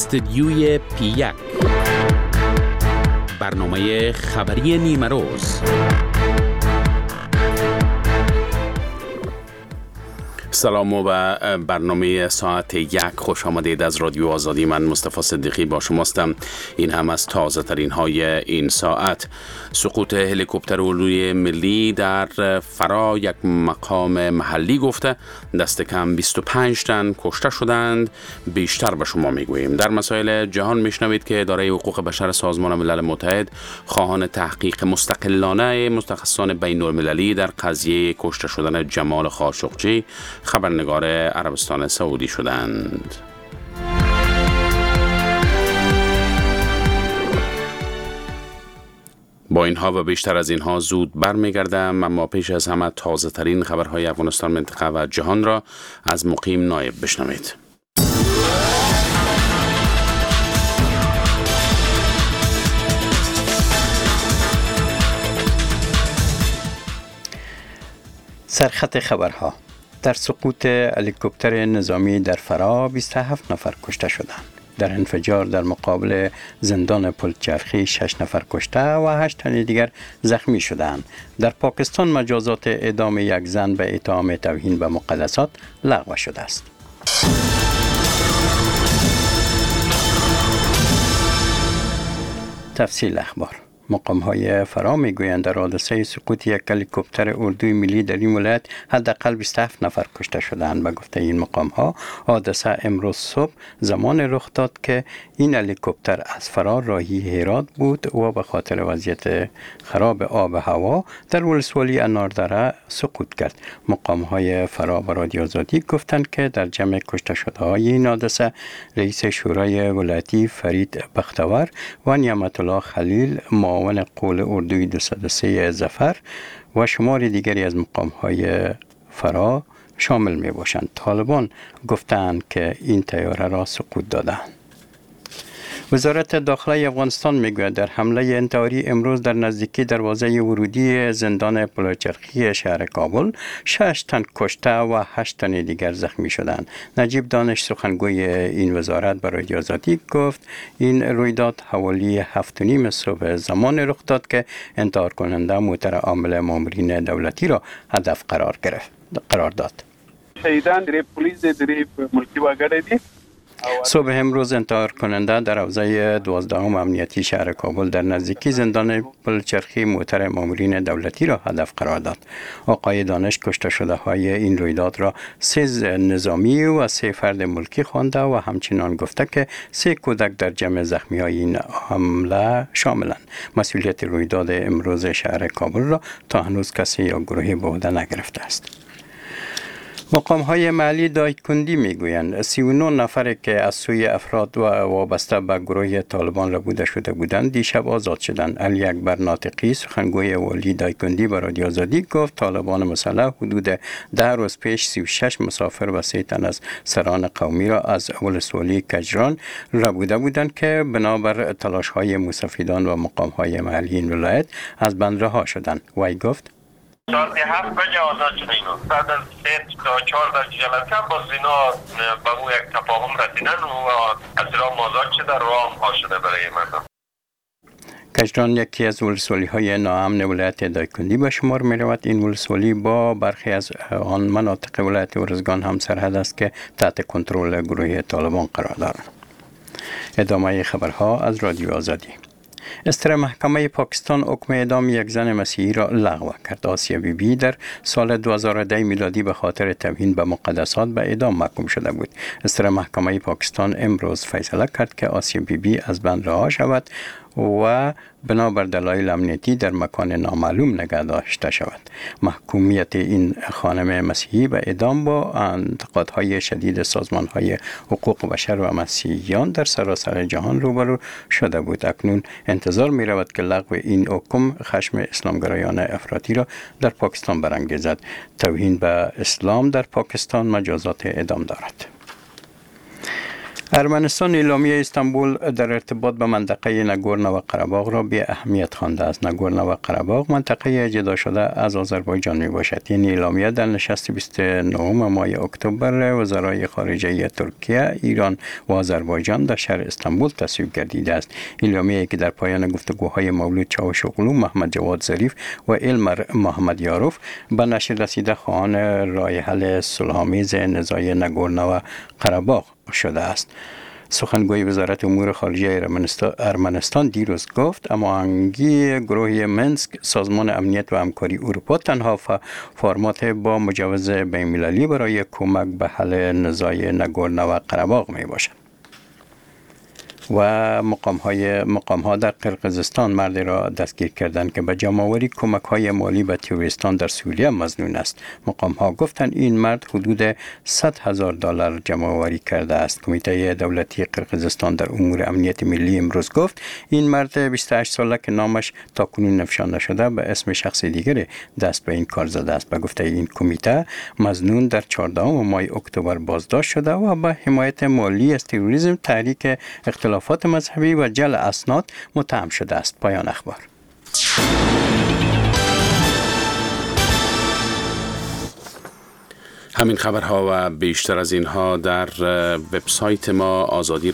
استدیوی پی1 برنامه خبری نیمه روز. سلام و برنامه ساعت 1 خوش آمدید از رادیو آزادی. من مصطفی صدیقی با شماستم. این هم از تازه ترین های این ساعت. سقوط هلیکوپتر اردوی ملی در فرا، یک مقام محلی گفته دست کم 25 تن کشته شدند. بیشتر به شما میگوییم. در مسائل جهان میشنوید که اداره حقوق بشر سازمان ملل متحد خواهان تحقیق مستقلانه متخصصان بین المللی در قضیه کشته شدن جمال خاشقجی خبرنگار عربستان سعودی شدند. با اینها و بیشتر از اینها زود برمیگردم، اما پیش از همه تازه ترین خبرهای افغانستان، منطقه و جهان را از مقیم نایب بشنوید. سرخط خبرها: در سقوط هلیکوپتر نظامی در فرا 27 نفر کشته شدند. در انفجار در مقابل زندان پلچرخی 6 نفر کشته و 8 تن دیگر زخمی شدند. در پاکستان مجازات اعدام یک زن به اتهام توهین به مقدسات لغو شده است. تفصیل اخبار: مقام‌های فرا میگویند در حادثه سقوط یک هلیکوپتر اردوی ملی در این ولایت حداقل 27 نفر کشته شدند. به گفته این مقام‌ها حادثه امروز صبح زمان رخ داد که این هلیکوپتر از فرا راهی هرات بود و به خاطر وضعیت خراب آب و هوا در ولسوالی اناردره سقوط کرد. مقام‌های فرا به رادیو آزادی گفتند که در جمع کشته شده‌های این حادثه رئیس شورای ولایتی فرید بختور و نعمت الله خلیل معاون قول اردوی 203 ظفر و شمار دیگری از مقام‌های فرا شامل می باشند. طالبان گفتند که این طیاره را سقوط دادند. وزارت داخلی افغانستان میگوید در حمله انتحاری امروز در نزدیکی دروازه ورودی زندان پلچرخی شهر کابل 6 تن کشته و 8 تن دیگر زخمی شدند. نجیب دانش سخنگوی این وزارت به رادیو آزادی گفت این رویداد حوالی 7:30 صبح زمان رخ داد که انتحار کننده موتر عامل مامورین دولتی را هدف قرار داد. شهیدان در پلیس در ملکی واگره دی. صبح امروز انتحار کننده در حوزه 12 امنیتی شهر کابل در نزدیکی زندان پلچرخی موتر مامورین دولتی را هدف قرار داد. آقای دانش کشته شده های این رویداد را 3 نظامی و 3 فرد ملکی خوانده و همچنان گفته که 3 کودک در جمع زخمی های این حمله شاملند. مسئولیت رویداد امروز شهر کابل را تا هنوز کسی یا گروهی به عهده نگرفته است. مقام‌های محلی دایکندی میگویند 39 نفر که از سوی افراد و وابسته به گروه طالبان ربوده شده بودند دیشب آزاد شدند. علی اکبر ناطقی سخنگوی والی دایکندی به رادیو آزادی گفت طالبان مسلح حدود 10 روز پیش 36 مسافر و 3 تن از سران قومی را از ولسوالی کجران ربوده بودند که بنابر تلاش‌های مستفیدان و مقام‌های محلی این ولایت از بند رها شدند. وی گفت 7 بجه آزاد شده اینو. بعد از 3 تا 4 درجه جلسه باز اینا به اون یک تفاهم رسیدن و از رام آزاد شده، رام ها شده برای مردم. کجران یکی از ولسوالی‌های ناامن ولایت دایکندی به شمار می‌رود. این ولسوالی با برخی از آن مناطق ولایت ارزگان هم سرحد است که تحت کنترل گروه طالبان قرار دارند. ادامه خبرها از رادیو آزادی. استر محکمه پاکستان حکم اعدام یک زن مسیحی را لغو کرد. آسیا بیبی در سال 2010 میلادی به خاطر توهین به مقدسات به اعدام محکوم شده بود. استر محکمه پاکستان امروز فیصله کرد که آسیا بیبی از بند رها شود و بنابر دلایل امنیتی در مکان نامعلوم نگه داشته شود. محکومیت این خانم مسیحی به اعدام با انتقادهای شدید سازمانهای حقوق بشر و مسیحیان در سراسر جهان روبرو شده بود. اکنون انتظار می رود که لغو این حکم خشم اسلامگرایان افراطی را در پاکستان برانگیزد. توهین به اسلام در پاکستان مجازات اعدام دارد. ارمنستان اعلامیه استانبول در ارتباط به منطقه ناگورنو قره‌باغ را بی اهمیت خوانده است. ناگورنو قره‌باغ منطقه جدا شده از آذربایجان می باشد. این اعلامیه در نشست 29 ماه اکتبر وزرای خارجه ترکیه، ایران و آذربایجان در شهر استانبول تصویب گردیده است. اعلامیه‌ای که در پایان گفتگوهای مولود چاوشوغلو، محمد جواد ظریف و ایلمر محمد یاروف به نشر رسیده خواهان راه حل صلح‌آمیز نزاع ناگورنو قره‌باغ شده است. سخنگوی وزارت امور خارجه ارمنستان دیروز گفت هماهنگی گروه منسک سازمان امنیت و همکاری اروپا تنها فرمات با مجوز بین‌المللی برای کمک به حل نزاع ناگورنو قره‌باغ می باشد. و مقام ها در قرقیزستان مردی را دستگیر کردند که به جمع‌آوری کمک‌های مالی به تروریستان در سوریه مظنون است. مقام ها گفتند این مرد حدود $100,000 جمع‌آوری کرده است. کمیته دولتی قرقیزستان در امور امنیت ملی امروز گفت این مرد 28 ساله که نامش تاکنون افشا نشده به اسم شخص دیگری دست به این کار زده است. به گفته این کمیته مظنون در 14 ماه اکتبر بازداشت شده و به حمایت مالی از تروریسم، تحریک اختلافات مذهبی و جعل اسناد متهم شده است. پایان اخبار. همین خبرها و بیشتر از اینها در وبسایت ما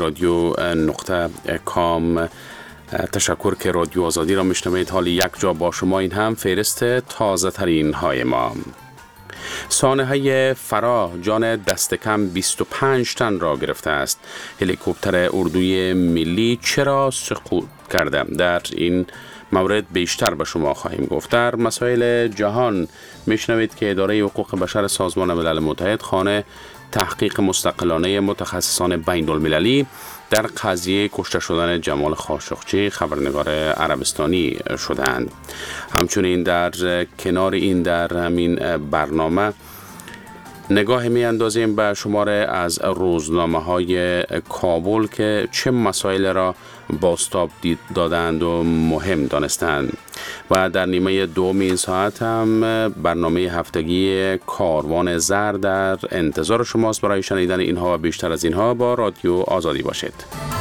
azadi.com. تشکر که رادیو آزادی را میشنوید. حال یک جا با شما، این هم فهرست تازه ترین های ما. سانحه فرا جان دست کم 25 تن را گرفته است. هلیکوپتر اردوی ملی چرا سقوط کرده؟ در این مورد بیشتر به شما خواهیم گفت. در مسائل جهان میشنوید که اداره حقوق بشر سازمان ملل متحد خانه تحقیق مستقلانه متخصصان بین المللی در قضیه کشته شدن جمال خاشقچی خبرنگار عربستانی شدند. همچنین در کنار این در همین برنامه نگاه می اندازیم به شماره از روزنامه های کابل که چه مسائل را بازتاب دادند و مهم دانستند. و در نیمه دوم این ساعت هم برنامه هفتگی کاروان زر در انتظار شماست. برای شنیدن اینها و بیشتر از اینها با رادیو آزادی باشید.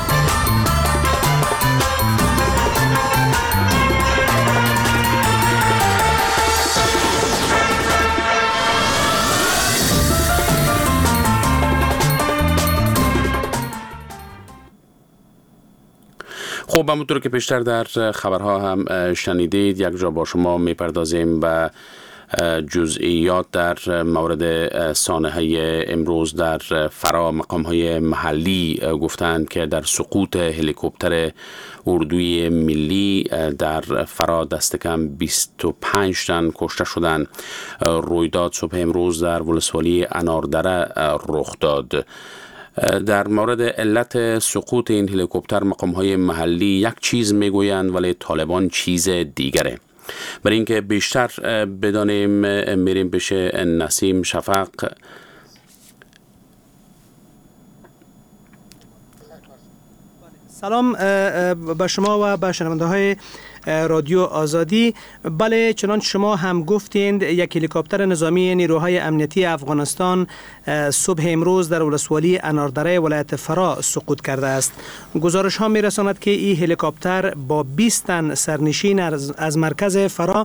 خب همونطور که پیشتر در خبرها هم شنیدید، یک جا با شما میپردازیم به جزئیات در مورد سانحه امروز در فرا. مقام‌های محلی گفتند که در سقوط هلیکوپتر اردوی ملی در فرا دست کم 25 تن کشته شدند. رویداد صبح امروز در ولسوالی اناردره رخ داد. در مورد علت سقوط این هلیکوپتر مقام‌های محلی یک چیز میگویند ولی طالبان چیز دیگره. برای اینکه بیشتر بدانیم میریم پیش نسیم شفق. سلام به شما و به شنونده های رادیو آزادی. بله، چنانچه شما هم گفتید یک هلیکوپتر نظامی نیروهای امنیتی افغانستان صبح امروز در ولسوالی اناردره ولایت فرا سقوط کرده است. گزارش ها می رساند که این هلیکوپتر با 20 تن سرنشین از مرکز فرا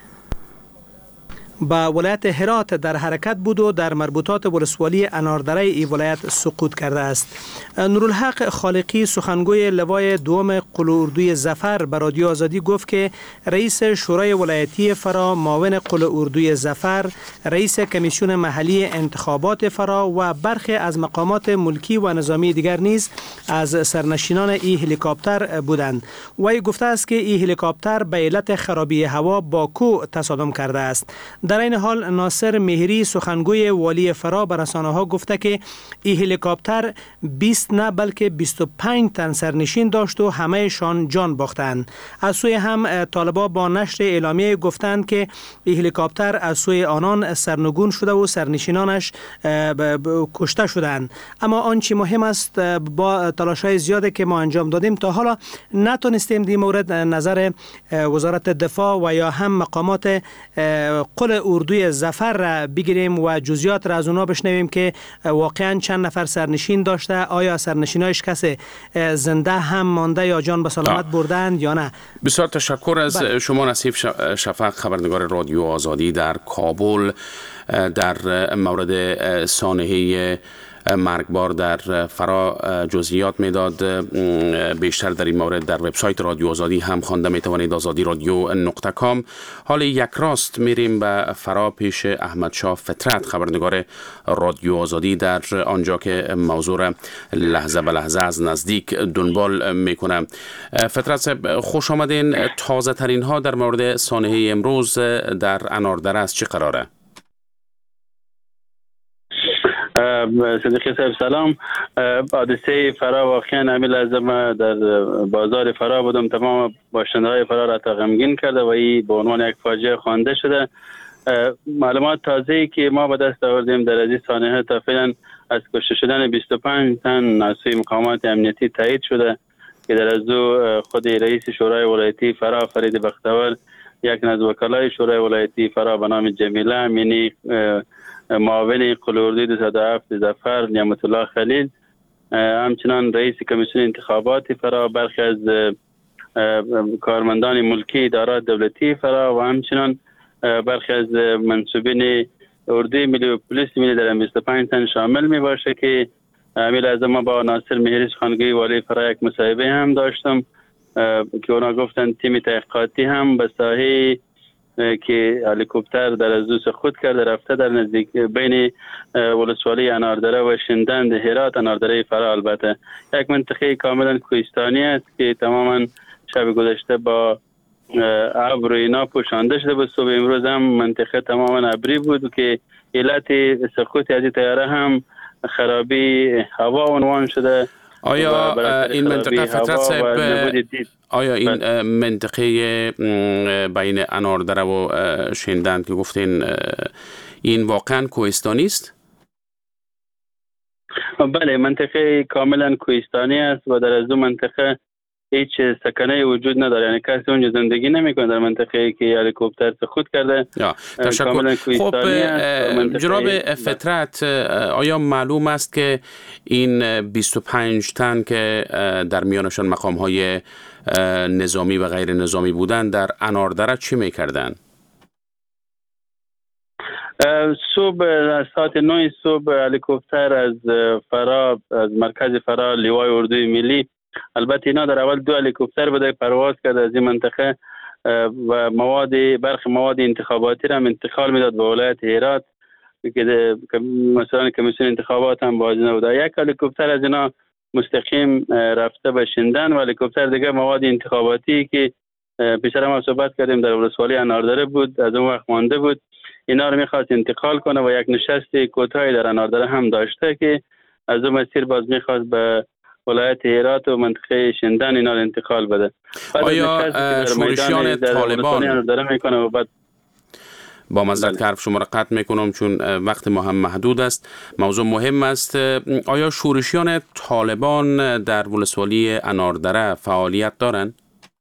با ولایت هرات در حرکت بود و در مربوطات ولسوالی اناردره ای ولایت سقوط کرده است. نورالحق خالقی سخنگوی لوای دوم قل اردوی ظفر به رادیو آزادی گفت که رئیس شورای ولایتی فرا، معاون قل اردوی ظفر، رئیس کمیسیون محلی انتخابات فرا و برخی از مقامات ملکی و نظامی دیگر نیز از سرنشینان این هلیکوپتر بودند. وی گفته است که این هلیکوپتر به علت خرابی هوا با کوه تصادم کرده است. در این حال ناصر مهری سخنگوی والی فرا به رسانه‌ها گفته که این هلیکوپتر 20 نه بلکه 25 تن سرنشین داشت و همه‌شان جان باختند. از سوی هم طالبان با نشر اعلامیه گفتند که این هلیکوپتر از سوی آنان سرنگون شده و سرنشینانش کشته شدند. اما آنچه مهم است، با تلاش‌های زیادی که ما انجام دادیم تا حالا نتونستیم در مورد نظر وزارت دفاع و یا هم مقامات قل اردوی ظفر را بگیریم و جزئیات را از اونا بشنویم که واقعا چند نفر سرنشین داشته، آیا سرنشینایش کسی زنده هم مانده یا جان به سلامت بردند یا نه. بسیار تشکر از شما نصیب شفق، خبرنگار رادیو آزادی در کابل. در مورد سانحه مرگبار در فرا جزئیات میداد. بیشتر در این مورد در وبسایت رادیو آزادی هم خوانده میتوانید، azadi.radio.com. حال یک راست میریم به فرا پیش احمد شاه فطرت، خبرنگار رادیو آزادی، در آنجا که موضوع را لحظه به لحظه از نزدیک دنبال میکنم. فطرت صاحب خوش آمدین. تازه ترین ها در مورد سانحه امروز در اناردره است چه قراره؟ صدیقی صاحب سلام. حادثه فرا واقعا همین لحظه ما در بازار فرا بودم، تمام باشنده های فرا را غمگین کرده و این به عنوان یک فاجعه خوانده شده. معلومات تازه‌ای که ما به دست آوردیم در از این سانحه تا فعلا از کشته شدن 25 تن از سوی مقامات امنیتی تایید شده که در از دو خود رئیس شورای ولایتی فرا فرید بختور، یک از وکلای شورای ولایتی فرا به نام جمیله امینی، معاون قلوردی 207 ظفر نعمت الله خلیل، همچنان رئیس کمیسیون انتخابات فرا، برخی از کارمندان ملکی ادارات دولتی فرا و همچنان برخی از منصوبین اردوی ملی و پلیس ملی در 25 تن شامل می باشه که همین لحظه ما با ناصر مهری سخنگوی والی فرا یک مصاحبه هم داشتم که اونا گفتن تیم تحقیقاتی هم به ساحه که هلیکوپتر در از دو سقوط کرده رفته در نزدیک بین ولسوالی اناردره و شندند هرات اناردره فرا، البته یک منطقه کاملا کوهستانی است که تماما شب گذشته با ابر و اینا پوشانده شده. به صبح امروز هم منطقه تماما ابری بود که علت سقوط از طیاره هم خرابی هوا عنوان شده. آیا این منطقه فطرت صاحب، آیا این منطقه بین اناردره و شندند که گفتین این واقعا کوهستانی است؟ بله، منطقه کاملا کوهستانی است و در از اون منطقه هیچ سکنه وجود نداره، یعنی کسی اونجا زندگی نمیکنه در منطقه که هلیکوپتر سقوط کرده. تشکر. خب جناب فطرت، آیا معلوم است که این 25 تن که در میانشان مقام‌های نظامی و غیر نظامی بودند در اناردره چی میکردن؟ صبح ساعت 9 صبح هلیکوپتر از فرا، از مرکز فرا، لیوای اردوی ملی، البته اینا در اول 2 هلیکوپتر بوده پرواز کرده از این منطقه و برخی مواد انتخاباتی را هم انتقال میداد به ولایت هرات که مثلا کمیسیون انتخابات هم باز نبوده. یک هلیکوپتر از اینا مستقیم رفته به شندن و هلیکوپتر دیگه مواد انتخاباتی که پیشتر ما صحبت کردیم در ولسوالی اناردره بود، از اون وقت مانده بود، اینا رو میخواست انتقال کنه و یک نشست کوتاهی در اناردره هم داشته که از اون مسیر باز میخواست به ولایت هرات و منطقه شندن اینا رو انتقال بده. آیا شورشیان طالبان، با معذرت که حرف شما را قطع میکنم چون وقت ما هم محدود است، موضوع مهم است، آیا شورشیان طالبان در ولسوالی اناردره فعالیت دارند؟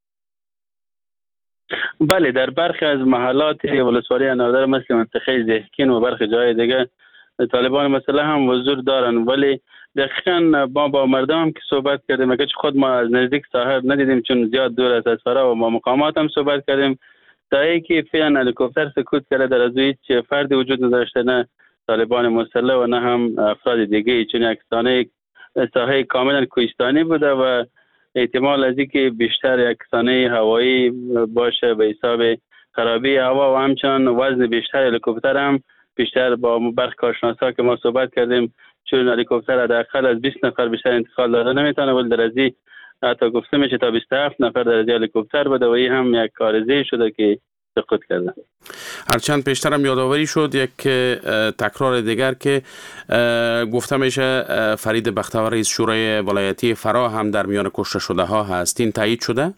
بله، در برخی از محلات ولسوالی اناردره مثل منطقه زهکین و برخی جای دیگه طالبان مثلا هم حضور دارن، ولی دقیقاً با مردم هم که صحبت کردیم، اگرچه خود ما از نزدیک ساحل ندیدیم چون زیاد دور است از فرا، و با مقامات هم صحبت کردیم تا اینکه فعلا هلیکوپتر سقوط کرده در از هیچ فردی وجود نداشته، نه طالبان مسلح و نه هم افراد دیگه، چون یک ساحه کاملا کوهستانی بوده و احتمال از اینکه بیشتر یک سانحه هوایی باشه به حساب خرابی هوا و همچنان وزن بیشتر هلیکوپتر هم بیشتر. با برخی کارشناسا که ما صحبت کردیم چون هلیکوپتر حداقل از 20 نفر بیشتر انتقال داده نمیتونه، ولی در ازی حتی گفته میشه تا 27 نفر در ازی هلیکوپتر بوده و این هم یک عارضه شده که سقوط کرده. هرچند پیشتر هم یادآوری شد یک تکرار دیگر که گفته میشه فرید بختور رئیس شورای ولایتی فرا هم در میان کشته شده ها هست، این تایید شده؟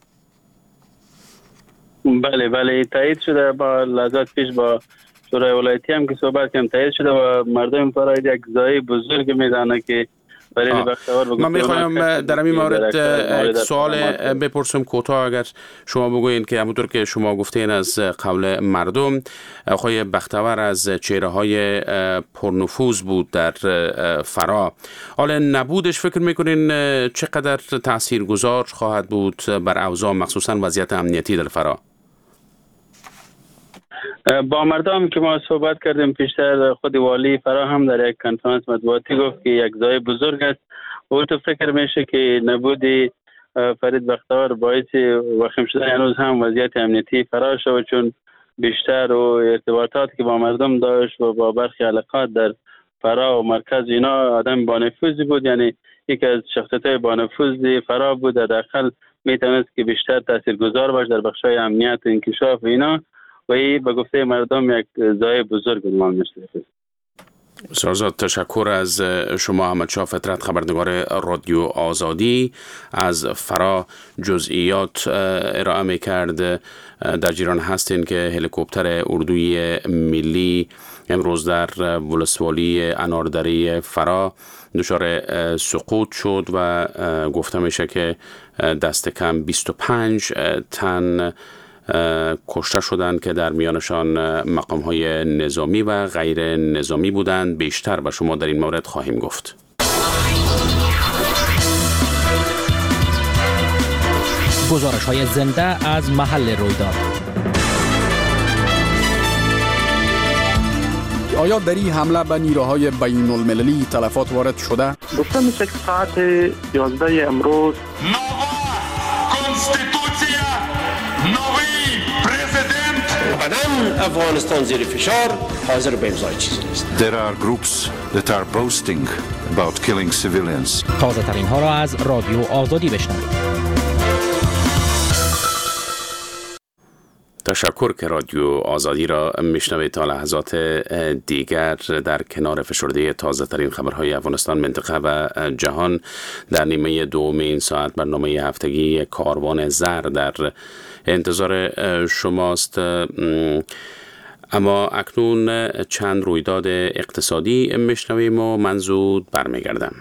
بله تایید شده. با لحظات پیش با شورای ولایتی هم که صحبت کردیم تایید شده و مردم فرا یک زایی بزرگ میدانه که برای بختیار من میخوایم در این مورد سوال بپرسم کوتاه، اگر شما بگوین که همونطور که شما گفتین از قول مردم، آقای بختیار از چهره‌های پرنفوذ بود در فرا. حالا نبودش فکر میکنین چقدر تاثیرگذار خواهد بود بر اوضاع مخصوصا وضعیت امنیتی در فرا؟ با مردم که ما صحبت کردیم پیشتر، خود والی فرا هم در یک کنفرانس مطبوعاتی گفت که یک ضایع بزرگ است. او تو فکر میشه که نبودی فرید بختیار باعث وخیم شدن هنوز هم وضعیت امنیتی فرا شد، چون بیشتر و ارتباطات که با مردم داشت و با برخی علاقات در فرا و مرکز اینا آدم با نفوذی بود، یعنی یکی از شخصیت‌های با نفوذ فرا بود. در داخل میتونست که بیشتر تاثیرگذار باشه در بخش‌های امنیت و انکشاف اینا، و این به گفته مردم یک ضایع بزرگ عنوان میشه. بسیار تشکر از شما احمدشاه فطرت، خبرنگار رادیو آزادی از فرا جزئیات ارائه میکرد. در جریان هستین که هلیکوپتر اردوی ملی امروز در ولسوالی اناردری فرا دچار سقوط شد و گفته میشه که دست کم 25 تن کشته شدند که در میانشان مقام‌های نظامی و غیر نظامی بودند. بیشتر به شما در این مورد خواهیم گفت. گزارش‌های زنده از محل رویداد. آیا در این حمله به نیروهای بین المللی تلفات وارد شده؟ گفته میشه که ساعت 11 امروز افغانستان زیر فشار حاضر به امضای چیزی نیست. There are groups that are boasting about killing civilians. تازه ترین ها را از رادیو آزادی بشنوید. تشکر که رادیو آزادی را میشنوید. تا لحظات دیگر در کنار فشرده تازه ترین خبرهای افغانستان، منطقه و جهان در نیمه دوم این ساعت برنامه هفتگی کاروان زر در انتظار شماست. اما اکنون چند رویداد اقتصادی میشنویم و من زود برمیگردم.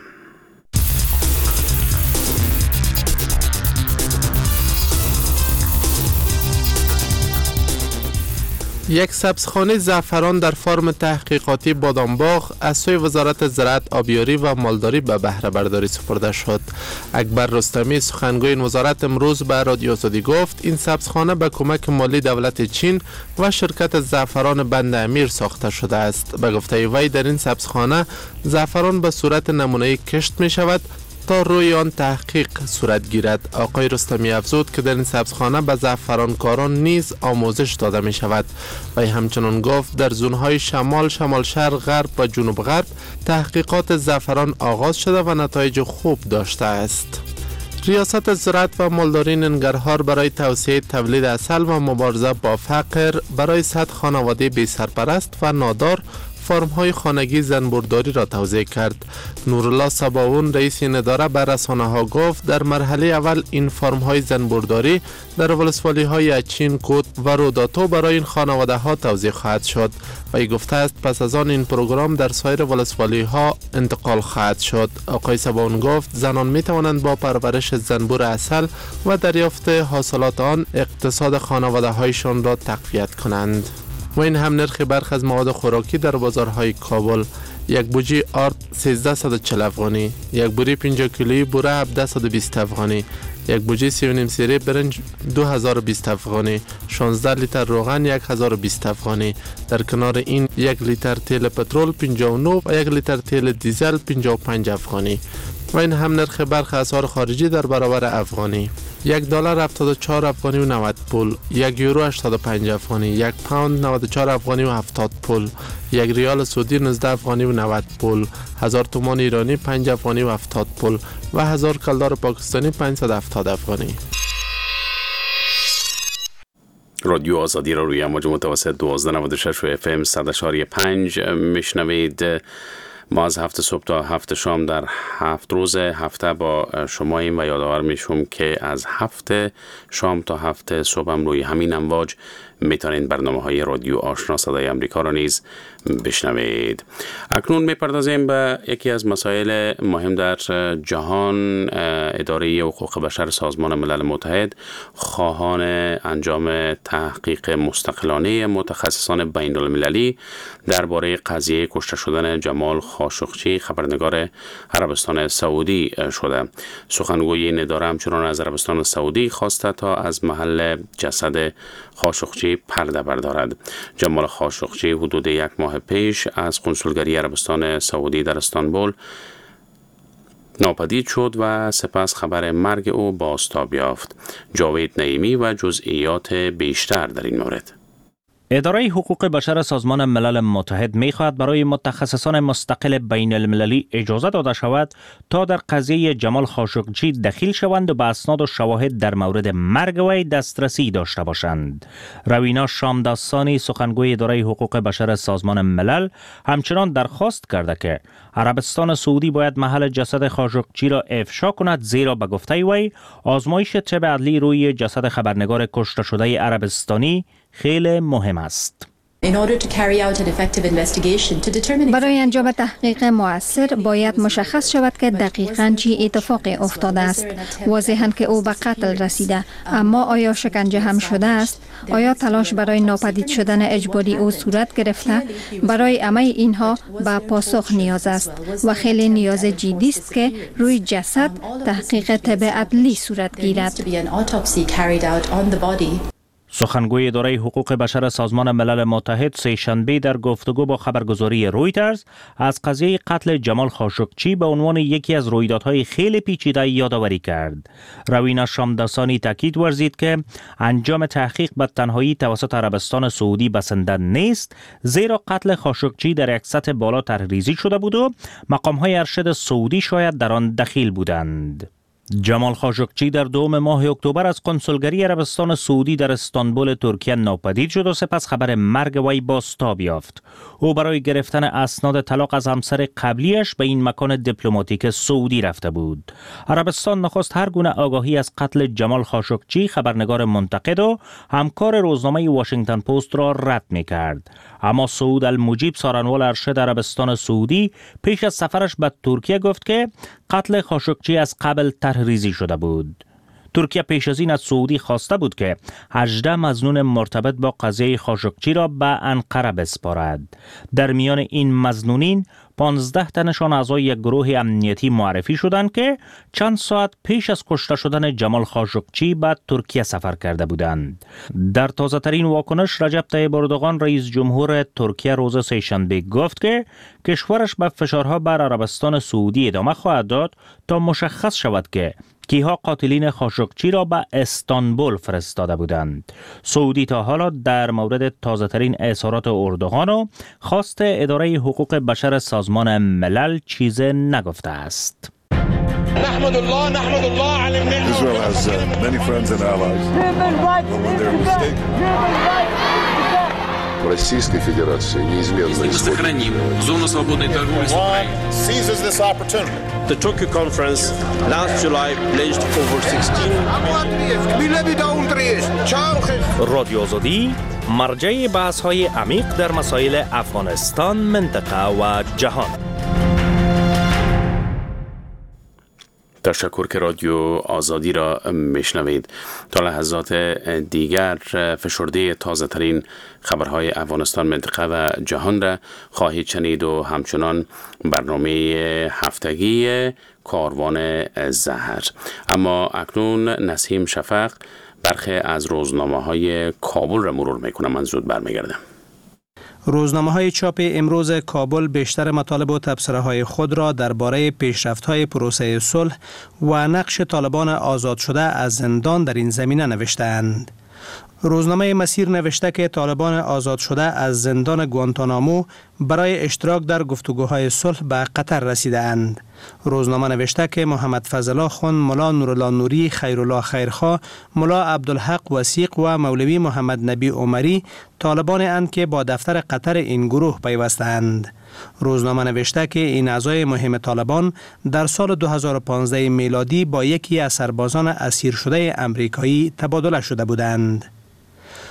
یک سبزخانه زعفران در فارم تحقیقاتی بادامباغ از سوی وزارت زراعت، آبیاری و مالداری به بهره برداری سپرده شد. اکبر رستمی سخنگوی این وزارت امروز به رادیو آزادی گفت این سبزخانه به کمک مالی دولت چین و شرکت زعفران بند امیر ساخته شده است. به گفته وی در این سبزخانه زعفران به صورت نمونه‌ای کشت می شود تا روی آن تحقیق صورت گیرد. آقای رستمی افزود که در این سبزخانه به زعفرانکاران نیز آموزش داده می شود. و همچنان گفت در زونهای شمال، شمال شرق، غرب و جنوب غرب تحقیقات زعفران آغاز شده و نتایج خوب داشته است. ریاست زراعت و مالداری ننگرهار برای توسعه تولید عسل و مبارزه با فقر برای 100 خانواده بی سرپرست و نادار فرم‌های خانگی زنبورداری را توزیع کرد. نورالله صباون رئیس این اداره به رسانه‌ها گفت در مرحله اول این فرم‌های زنبورداری در ولسوالی‌های اچین، کوت و روداتو برای این خانواده‌ها توزیع خواهد شد و ای گفته است پس از آن این پروگرام در سایر ولسوالی‌ها انتقال خواهد شد. آقای صباون گفت زنان می‌توانند با پرورش زنبور عسل و دریافت حاصلات آن اقتصاد خانواده‌هایشان را تقویت کنند. و این هم نرخ برخی از مواد خوراکی در بازارهای کابل: یک بوجی آرد 1340 افغانی، یک بوری 50 کیلویی بوره 1720 افغانی، یک بوجی 3.5 سیره برنج 2020 افغانی، 16 لیتر روغن 1020 افغانی. در کنار این 1 لیتر تیل پترول 59 و 1 لیتر تیل دیزل 55 افغانی. و این هم نرخ برخی اسعار خارجی در برابر افغانی: یک دلار 74 افغانی و 90 پول، یک یورو 85 افغانی، یک پوند 94 افغانی و 70 پول، یک ریال سعودی 19 افغانی و 90 پول، 1000 تومان ایرانی 5 افغانی و 70 پول و 1000 کلدار پاکستانی 570 افغانی. رادیو آزادی را روی امواج متوسط 1296 و FM 100.5 میشنوید. ما از 7 صبح تا 7 شام در 7 روز هفته با شماییم و یادآور میشم که از 7 شام تا 7 صبح هم روی همین امواج میتونید برنامه‌های رادیو آشنا صدای آمریکا را نیز بشنوید. اکنون میپردازیم به یکی از مسائل مهم در جهان. اداره حقوق بشر سازمان ملل متحد خواهان انجام تحقیق مستقلانه متخصصان بین المللی درباره قضیه کشته شدن جمال خاشقچی خبرنگار عربستان سعودی شده. سخنگوی این اداره همچنان از عربستان سعودی خواسته تا از محل جسد خاشقچی پرده بردارد. جمال خاشقچی حدود 1 ماه پیش از کنسولگری عربستان سعودی در استانبول ناپدید شد و سپس خبر مرگ او بازتاب یافت. جاوید نعیمی و جزئیات بیشتر در این مورد. اداره حقوق بشر سازمان ملل متحد می‌خواهد برای متخصصان مستقل بین المللی اجازه داده شود تا در قضیه جمال خاشقچی دخیل شوند و به اسناد و شواهد در مورد مرگ وی دسترسی داشته باشند. روینا شامدستانی سخنگوی اداره حقوق بشر سازمان ملل همچنان درخواست کرده که عربستان سعودی باید محل جسد خاشقچی را افشا کند، زیرا به گفته وی آزمایش طب عدلی روی جسد خبرنگار کشته شده عربستانی خیلی مهم است. برای انجام تحقیق مؤثر باید مشخص شود که دقیقاً چی اتفاقی افتاده است. واضحاً که او به قتل رسیده، اما آیا شکنجه هم شده است؟ آیا تلاش برای ناپدید شدن اجباری او صورت گرفته؟ برای همه اینها به پاسخ نیاز است و خیلی نیاز جدی است که روی جسد تحقیق طب عدلی صورت گیرد. سخنگوی اداره حقوق بشر سازمان ملل متحد سه‌شنبه در گفتگو با خبرگزاری رویترز از قضیه قتل جمال خاشقچی به عنوان یکی از رویدادهای خیلی پیچیده یادآوری کرد. روینا شامدستانی تاکید ورزید که انجام تحقیق به تنهایی توسط عربستان سعودی بسنده نیست، زیرا قتل خاشقچی در یک سطح بالا طرح‌ریزی شده بود و مقام‌های ارشد سعودی شاید در آن دخیل بودند. جمال خاشقچی در 2 ماه اکتبر از کنسولگری عربستان سعودی در استانبول ترکیه ناپدید شد و سپس خبر مرگ وی بازتاب یافت. او برای گرفتن اسناد طلاق از همسر قبلیش به این مکان دیپلماتیک سعودی رفته بود. عربستان نخست هر گونه آگاهی از قتل جمال خاشقچی خبرنگار منتقد و همکار روزنامه واشنگتن پست را رد می‌کرد. اما سعود المجیب سارنوال ارشد عربستان سعودی پیش از سفرش به ترکیه گفت که قتل خاشقچی از قبل طرح‌ریزی شده بود. ترکیه پیش از این از سعودی خواسته بود که 18 مظنون مرتبط با قضیه خاشقچی را به انقره بسپارد. در میان این مظنونین 15 تنشان اعضای یک گروه امنیتی معرفی شدند که چند ساعت پیش از کشته شدن جمال خاشقچی به ترکیه سفر کرده بودند. در تازه ترین واکنش رجب طیب اردوغان رئیس جمهور ترکیه روز سه‌شنبه گفت که کشورش به فشارها بر عربستان سعودی ادامه خواهد داد تا مشخص شود که کیها قاتلین خاشقچی را به استانبول فرستاده بودند. سعودی تا حالا در مورد تازه ترین اظهارات اردوغان و خواست اداره حقوق بشر سازمان ملل چیز نگفته است. نحمد الله علی Israel has many friends and allies. В Российской Федерации неизменно сохраним зону свободной торговли с Украиной. Seizes this opportunity. The Tokyo conference last July pledged over 16 رادیو آزادی مرجع بحث‌های عمیق در مسائل افغانستان، منطقه و جهان. تشکر که رادیو آزادی را میشنوید. تا لحظات دیگر فشرده تازه ترین خبرهای افغانستان، منطقه و جهان را خواهید شنید و همچنان برنامه هفتگی کاروان زهر. اما اکنون نسیم شفق برخی از روزنامه‌های کابل را مرور میکنم. من زود برمیگردم. روزنامه‌های چاپ امروز کابل بیشتر مطالب و تبصره‌های خود را درباره پیشرفت‌های پروسه صلح و نقش طالبان آزاد شده از زندان در این زمینه نوشته‌اند. روزنامه مسیر نوشته که طالبان آزاد شده از زندان گوانتانامو برای اشتراک در گفتگوهای صلح به قطر رسیده‌اند. روزنامه نوشته که محمد فضل خان، ملا نورالله نوری، خیرالله خیرخواه، ملا عبدالحق وثیق و مولوی محمد نبی عمری طالبان اند که با دفتر قطر این گروه پیوستند. روزنامه نوشته که این اعضای مهم طالبان در سال 2015 میلادی با یکی از سربازان اسیر شده امریکایی تبادله شده بودند.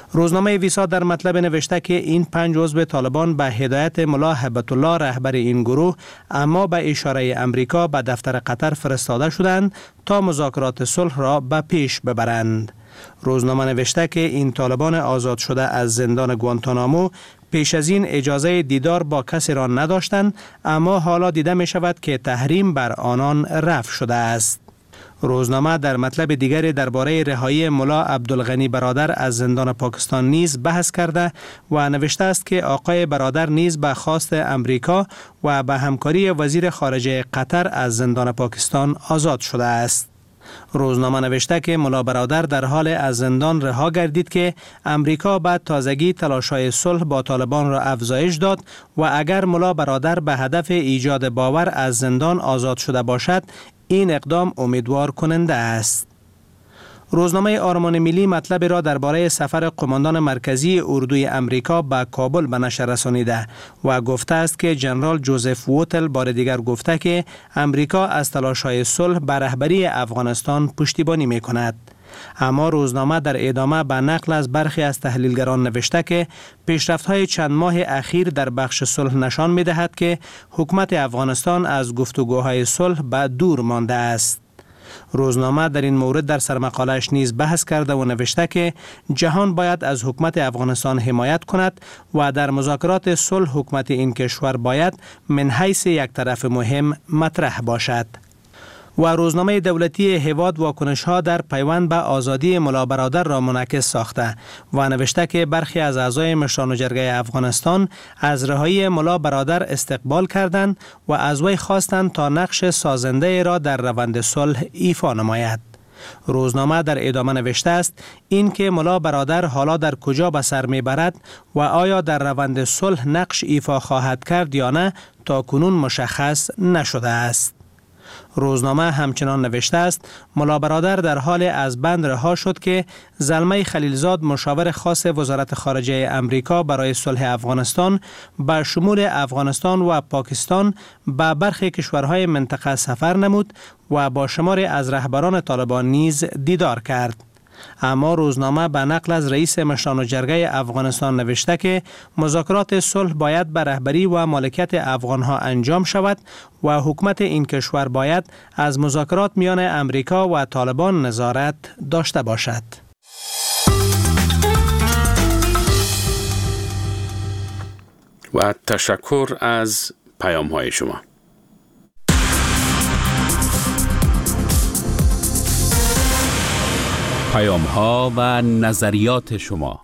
روزنامه ویسا در مطلب نوشته که این 5 عضو طالبان به هدایت ملا هبت الله رهبر این گروه اما به اشاره امریکا به دفتر قطر فرستاده شدند تا مذاکرات صلح را به پیش ببرند. روزنامه نوشته که این طالبان آزاد شده از زندان گوانتانامو پیش از این اجازه دیدار با کسی را نداشتند، اما حالا دیده می شود که تحریم بر آنان رفع شده است. روزنامه در مطلب دیگری درباره رهایی ملا عبدالغنی برادر از زندان پاکستان نیز بحث کرده و نوشته است که آقای برادر نیز به خواست امریکا و به همکاری وزیر خارجه قطر از زندان پاکستان آزاد شده است. روزنامه نوشته که ملا برادر در حال از زندان رها گردید که امریکا بعد تازگی تلاش‌های صلح با طالبان را افزایش داد و اگر ملا برادر به هدف ایجاد باور از زندان آزاد شده باشد، این اقدام امیدوار کننده است. روزنامه آرمان ملی مطلب را درباره سفر قماندان مرکزی اردوی امریکا به کابل به نشر رسانیده و گفته است که جنرال جوزف ووتل بار دیگر گفته که امریکا از تلاش‌های صلح به رهبری افغانستان پشتیبانی می‌کند. اما روزنامه در ادامه به نقل از برخی از تحلیلگران نوشته که پیشرفت‌های چند ماه اخیر در بخش صلح نشان می‌دهد که حکومت افغانستان از گفتگوهای صلح به دور مانده است. روزنامه در این مورد در سرمقاله‌اش نیز بحث کرده و نوشته که جهان باید از حکومت افغانستان حمایت کند و در مذاکرات صلح حکومت این کشور باید من حیث یک طرف مهم مطرح باشد. و روزنامه دولتی هواد واکنش‌ها در پیوند به آزادی ملا برادر را منعکس ساخته و نوشته که برخی از اعضای مشران جرگه افغانستان از رهایی ملا برادر استقبال کردند و از وی خواستند تا نقش سازنده را در روند صلح ایفا نماید. روزنامه در ادامه نوشته است این که ملا برادر حالا در کجا به سر میبرد و آیا در روند صلح نقش ایفا خواهد کرد یا نه تا کنون مشخص نشده است. روزنامه همچنان نوشته است ملا برادر در حال از بند رها شد که زلمه خلیلزاد مشاور خاص وزارت خارجه امریکا برای صلح افغانستان به شمول افغانستان و پاکستان به برخی کشورهای منطقه سفر نمود و با شماری از رهبران طالبان نیز دیدار کرد. اما روزنامه به نقل از رئیس مشران جرگه افغانستان نوشته که مذاکرات صلح باید به رهبری و مالکیت افغانها انجام شود و حکومت این کشور باید از مذاکرات میان امریکا و طالبان نظارت داشته باشد. و تشکر از پیام‌های شما. پیام‌ها و نظریات شما.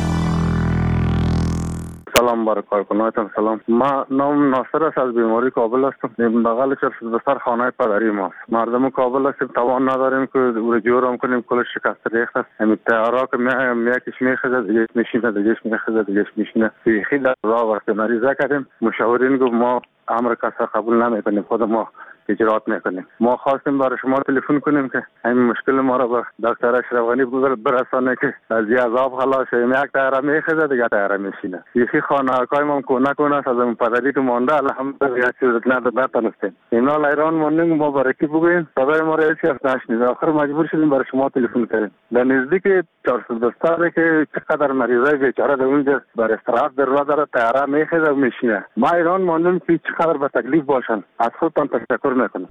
سلام بر کارکنانتان. سلام. ما نام ناصر است، از بیماری کابل هستم. بغل بستر خانه پدری ماست. مردم کابل هستیم، توان نداریم که او جورم کنیم، کلش شکست ریخت است. همین تیارا که میکش میخزد، دیگه میشینه، دیگه میخزد، دیگه میشینه. خیلی در راه وقت مریضه کردیم. مشاورین گفت ما امر کسا قبول نمیکنیم، خود ما اجرات میکنیم. ما خواستیم برای شما تلفن کنیم که این مشکل ما را به دکتر اشرف غنی برسانه که از عذاب خلاص شیم. یک تیاره میخزه، دیگه تیاره میشینه. یکی خانه‌های ما نکنه از اون پدری که مانده الحمدلله یک چیز نتونستیم. اینا ایران ماندیم، ما برای کی بگوییم؟ صدای ما را هیچ کس نشنید. آخر مجبور شدیم برای شما تلفن کردیم. در نزدیک 400 بستر که چقدر مریضای بیچاره در اونجا برای استراحت در راه داره، تیاره میخزه و میشینه. ما ایران ماندیم که چقدر به تکلیف باشن. از خودتان تشکر میکنم.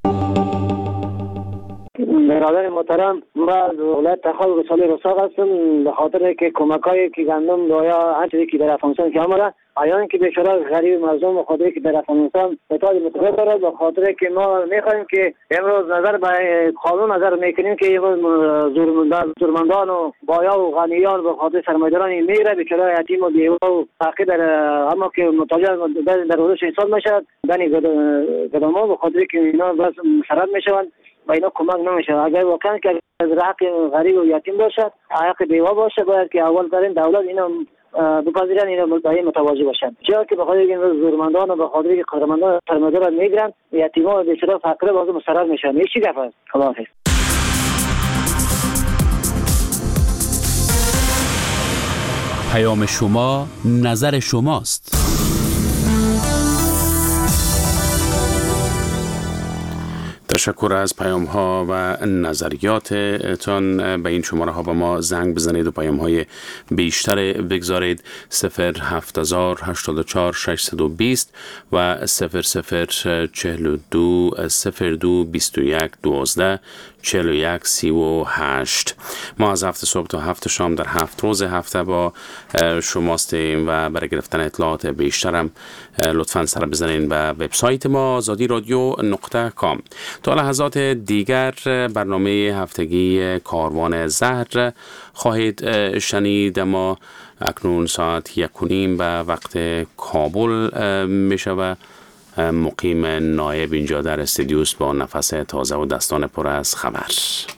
برادر محترم، ما از ولایت تخار رسالی رساق هستم. به خاطر که کمکایی که گندم دایا هرچیزی که در افغانستان که آمده آیان که بیچاره غریب مظلوم به خاطر که در افغانستان احتیاج متفاوت دارد، به خاطر که ما میخوایم که امروز نظر به قانون نظر میکنیم که امروز زورمندان و بایا و غنیان به خاطر سرمایه‌داران میره، بیچاره یتیم و بیوه و فقیر در اما که متاجر در روزش حساب میشد، دنی گداما به خاطر که اینا بس مسرد میشوند و اینا کمک نمیشه. اگر واقعا که از حق غریب و یتیم باشد، حق بیوه باشه، باید که اول ترین دولت اینا بپذیرن، اینا متوجه باشن. چرا که به خاطر این زورمندان و به خاطر که قهرمندان سرمایه‌دار میگیرن، یتیما و بیچاره فقیر باز مسرد میشن. این چی گپ است؟ خلاص پیام شما نظر شماست. تشکر از پیام ها و نظریاتتان. به این شماره ها با ما زنگ بزنید و پیام های بیشتر بگذارید. 07084 620 و 0042 02 21 12 41 38. ما از 7 صبح تا 7 شام در 7 روز هفته با شماستیم و برای گرفتن اطلاعات بیشترم لطفاً سر بزنین به وبسایت ما azadiradyo.com. تا لحظات دیگر برنامه هفتگی کاروان زهر خواهید شنید. ما اکنون ساعت 1:30 به وقت کابل می شود. مقیم نایب اینجا در استودیوس با نفس تازه و دستان پر از خبر.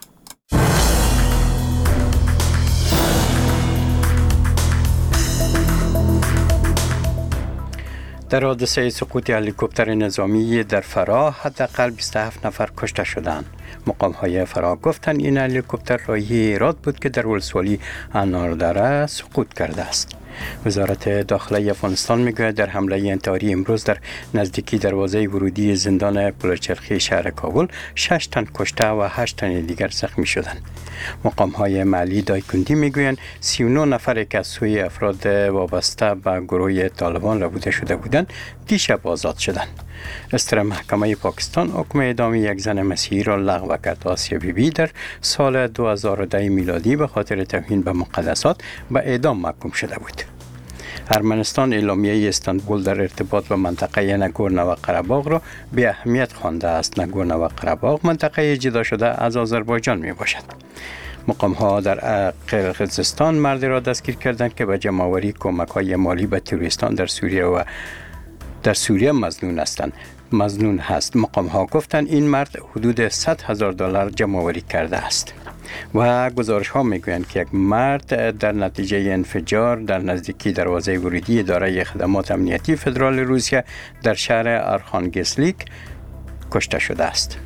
در حادثه سقوط هلیکوپتر نظامی در فراه حداقل 27 نفر کشته شدند. مقام‌های فراه گفتند این هلیکوپتر راهی هرات بود که در ولسوالی اناردره سقوط کرده است. وزارت داخله افغانستان میگوید در حمله انتحاری امروز در نزدیکی دروازه ورودی زندان پلچرخی شهر کابل 6 تن کشته و 8 تن دیگر زخمی شدند. مقام‌های محلی دایکندی میگویند 39 نفر که از سوی افراد وابسته به گروه طالبان ربوده شده بودند دیشب آزاد شدند. استر محکمه پاکستان حکم اعدام یک زن مسیحی را لغو کرد. آسیا بیبی در سال 2010 میلادی به خاطر توهین به مقدسات به اعدام محکوم شده بود. ارمنستان اعلامیه استانبول در ارتباط با منطقه نگورنو و قره‌باغ را به اهمیت خوانده است. نگورنو و قره‌باغ منطقه جدا شده از آذربایجان می باشد. مقام‌ها در قرقیزستان مردی را دستگیر کردند که به جمع‌آوری کمک‌های مالی به تروریستان در سوریه مظنون هست. مقام‌ها گفتند این مرد حدود $100,000 جمع‌آوری کرده است. و گزارش‌ها می‌گویند که یک مرد در نتیجه انفجار در نزدیکی دروازه ورودی اداره خدمات امنیتی فدرال روسیه در شهر آرخانگلسک کشته شده است.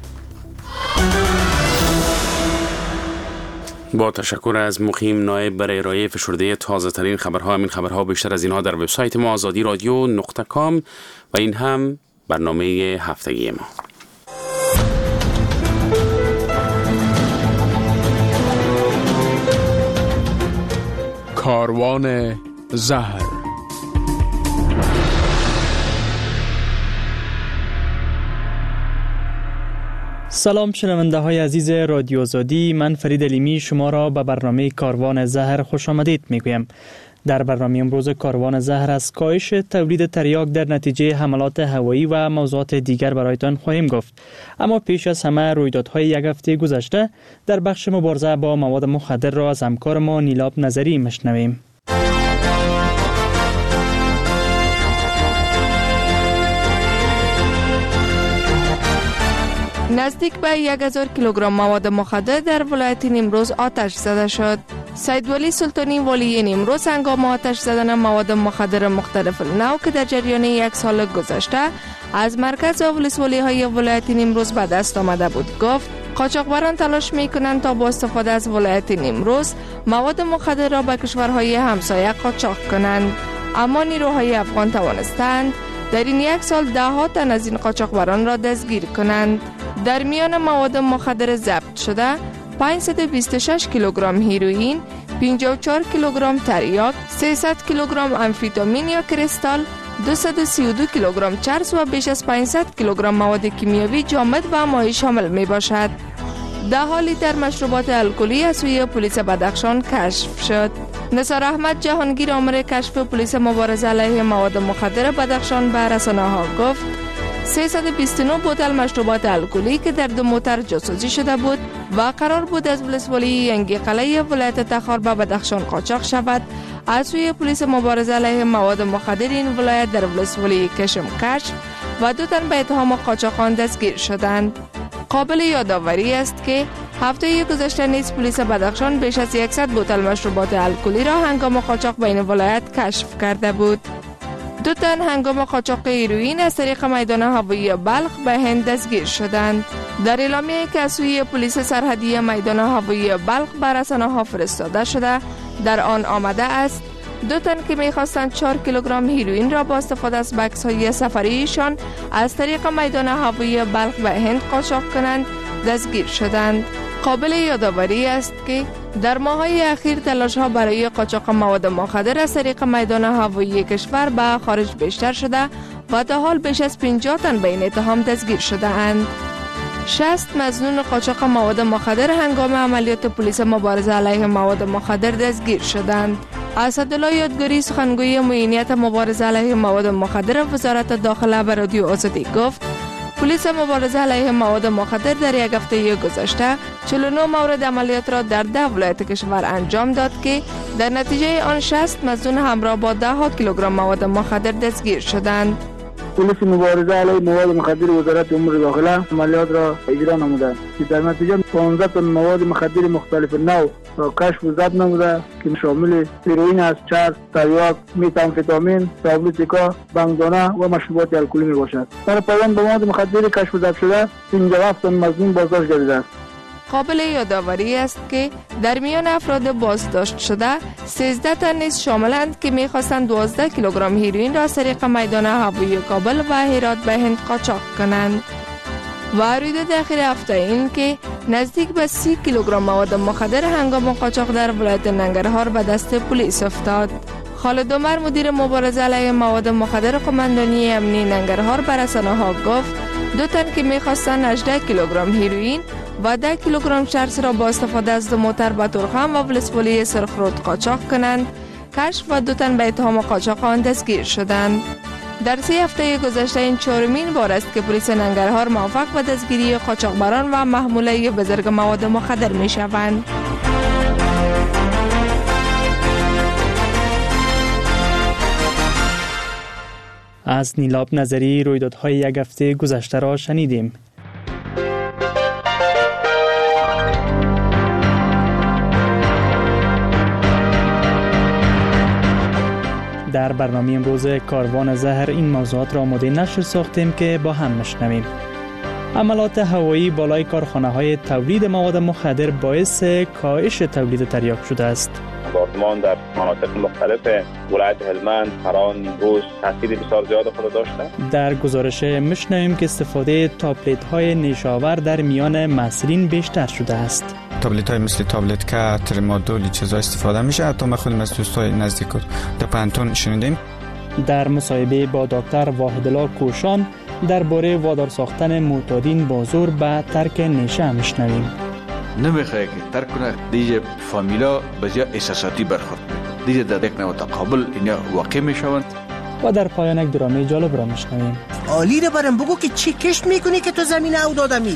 با تشکر از مقیم نایب برای ارائه فشرده تازه ترین خبرها. همین خبرها بیشتر از اینها در وبسایت ما azadiradyo.com و این هم برنامه هفتگی ما. کاروان زهر. سلام شنونده های عزیز رادیو آزادی، من فرید علیمی شما را به برنامه کاروان زهر خوش آمدید میگویم. در برنامه امروز کاروان زهر از کاهش تولید تریاک در نتیجه حملات هوایی و موضوعات دیگر برایتان خواهیم گفت. اما پیش از همه رویدادهای یک هفته گذشته در بخش مبارزه با مواد مخدر را از همکار ما نیلاب نظری مشنویم. نزدیک به 1000 کیلوگرم مواد مخدر در ولایت نیمروز آتش زده شد. سید ولی سلطانی والی نیمروز هنگام آتش زدن مواد مخدر مختلف نوع که در جریان یک سال گذشته از مرکز ولسوالی های ولایت نیمروز به دست آمده بود گفت قاچاقبران تلاش می کنند تا با استفاده از ولایت نیمروز مواد مخدر را به کشورهای همسایه قاچاق کنند، اما نیروهای افغان توانستند در این یک سال 10 تن از این قاچاقبران را دستگیر کنند. در میان مواد مخدر ضبط شده 526 کیلوگرم هیروئین، 54 کیلوگرم تریاک، 300 کیلوگرم امفیتامین یا کریستال، 232 کیلوگرم چرس و بیش از 500 کیلوگرم مواد کیمیاوی جامد و مایع شامل می باشد. 10 لیتر مشروبات الکلی از سوی پلیس بدخشان کشف شد. نثار احمد جهانگیر آمر کشف پلیس مبارزه علیه مواد مخدر بدخشان به رسانه‌ها گفت 329 بوتل مشروبات الکلی که در 2 موتر جاسوسی شده بود و قرار بود از ولسوالی ینگی قلعه ولایت تخار به بدخشان قاچاق شود، از سوی پلیس مبارزه علیه مواد مخدر این ولایت در ولسوالی کشم کشف و 2 تن به اتهام قاچاقان دستگیر شدند. قابل یادآوری است که هفته گذشته نیز پلیس بدخشان بیش از 100 بوتل مشروبات الکلی را هنگام قاچاق بین ولایت کشف کرده بود. 2 تن هنگام قاچاق هیروئین از طریق میدان هوایی بلخ به هند دستگیر شدند. در اعلامیه‌ای که از سوی پلیس سرحدی میدان هوایی بلخ به رسانه‌ها فرستاده شده در آن آمده است 2 تن که می‌خواستند 4 کیلوگرم هیروئین را با استفاده از بکس‌های سفریشان از طریق میدان هوایی بلخ به هند قاچاق کنند دستگیر شدند. قابل یادآوری است که در ماه‌های اخیر تلاش‌ها برای قاچاق مواد مخدر از طریق میدان هوایی کشور به خارج بیشتر شده و تا حال بیش از 50 تن به این اتهام دستگیر شده اند. 60 مظنون قاچاق مواد مخدر هنگام عملیات پلیس مبارزه علیه مواد مخدر دستگیر شدند. اسدالله یادگاری سخنگوی معینیت مبارزه علیه مواد مخدر وزارت داخله به رادیو آزادی گفت پلیس مبارزه علیه مواد مخدر در یک هفته گذشته 49 مورد عملیات را در 10 ولایت کشور انجام داد که در نتیجه آن 60 مظنون همراه با 10 کیلوگرم مواد مخدر دستگیر شدند. پلیس مبارزه علیه مواد مخدر وزارت امور داخله عملیات را اجرا نموده که در نتیجه 15 تن مواد مخدر مختلف نوع را کشف و ضبط نموده که شامل هیروئین است، چرس، تریاک، متامفتامین، تابلوتیکا، بنگدانه و مشروبات الکلی می باشد. در پایان به مواد مخدر کشف و ضبط شده 57 تن مظنون بازداشت گردیده است. قابل یادآوری است که در میان افراد بازداشت شده 13 تن نیز شاملند که می‌خواستند 12 کیلوگرم هیروئین را از طریق میدان هوایی کابل و هرات به هند قاچاق کنند. و رویداد اخیر هفته این که نزدیک به 30 کیلوگرم مواد مخدر هنگام قاچاق در ولایت ننگرهار به دست پلیس افتاد. خالد عمر مدیر مبارزه علیه مواد مخدر قماندانی امنی ننگرهار بر رسانه‌ها گفت 2 تن که می‌خواستند 18 کیلوگرم هیروئین و 10 کیلوگرم چرس را با استفاده از 2 موتر به تورخم و ولسوالی سرخرود قاچاق کنند کشف و 2 تن به اتهام قاچاق آن دستگیر شدند. در 3 هفته گذشته این 4مین بار است که پلیس ننگرهار موفق به دستگیری قاچاقبران و محموله بزرگ مواد مخدر می شوند. از نیلاب نظری رویدادهای یک هفته گذشته را شنیدیم. در برنامه امروز کاروان زهر این موضوعات را آماده نشر ساختیم که با هم میشنویم. عملات هوایی بالای کارخانه‌های تولید مواد مخدر باعث کاهش تولید تریاک شده است. بمباردمان در مناطق مختلف ولایت هلمند، تهران، نیمروز تاثیر بسیار زیاد خود داشته. در گزارش میشنویم که استفاده تابلت‌های نیشاور در میان مسئولین بیشتر شده است. تابلت‌های مثل تابلت که ترمادول چیزا استفاده میشه. حتی ما خودم از دوستای نزدیک در پانتون شنیدیم. در مصاحبه با دکتر واحدالله کوشان درباره وادار ساختن معتادین با زور به ترک نیشه میشنویم. نمیخواه که ترک کنه دیگه فامیلا بسیار احساساتی برخورد میکنه. دیگه در یک نوع تقابل اینا واقع میشوند. و در پایان یک درامه جالب را میشنویم. عالی رو برم بگو که چی کشت میکنی که تو زمین او داده میری.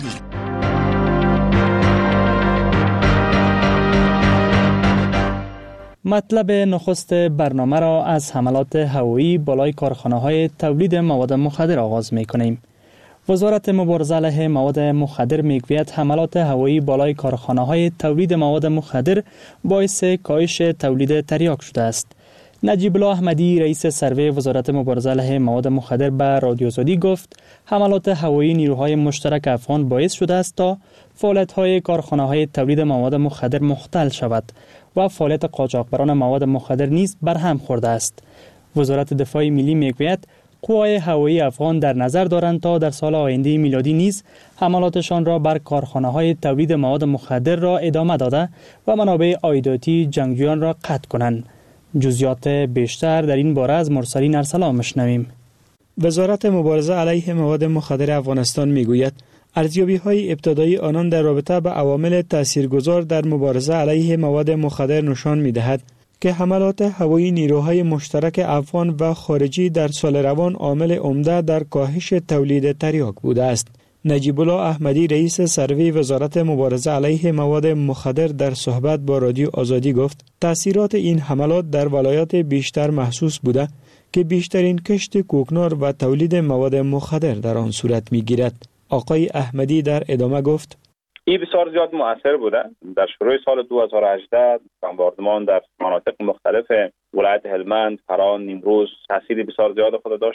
مطلب نخست برنامه را از حملات هوایی بالای کارخانه‌های تولید مواد مخدر آغاز می‌کنیم. وزارت مبارزه علیه مواد مخدر میگوید حملات هوایی بالای کارخانه‌های تولید مواد مخدر باعث کاهش تولید تریاک شده است. نجیب الله احمدی رئیس سروی وزارت مبارزه علیه مواد مخدر به رادیو آزادی گفت حملات هوایی نیروهای مشترک افغان باعث شده است تا فعالیت‌های کارخانه‌های تولید مواد مخدر مختل شود و فعالیت قاچاقبران مواد مخدر نیز برهم خورده است. وزارت دفاع ملی میگوید قوای هوایی افغان در نظر دارند تا در سال آینده میلادی نیز حملاتشان را بر کارخانه‌های تولید مواد مخدر را ادامه داده و منابع عایداتی جنگجویان را قطع کنند. جزئیات بیشتر در این باره از مرسلین ارسلان میشنویم. وزارت مبارزه علیه مواد مخدر افغانستان میگوید ارزیابی‌های ابتدایی آنان در رابطه با عوامل تاثیرگذار در مبارزه علیه مواد مخدر نشان می‌دهد که حملات هوایی نیروهای مشترک افغان و خارجی در سال روان عامل عمده در کاهش تولید تریاک بوده است. نجیب الله احمدی رئیس سروی وزارت مبارزه علیه مواد مخدر در صحبت با رادیو آزادی گفت تأثیرات این حملات در ولایات بیشتر محسوس بوده که بیشترین کشت کوکنار و تولید مواد مخدر در آن صورت می‌گیرد. آقای احمدی در ادامه گفت این بسیار زیاد مؤثر بوده. در شروع سال 2018 بمباردمان در مناطق مختلف ولایت هلمند، تهران، نیمروز تاثیر بسیار زیاد خود داشته.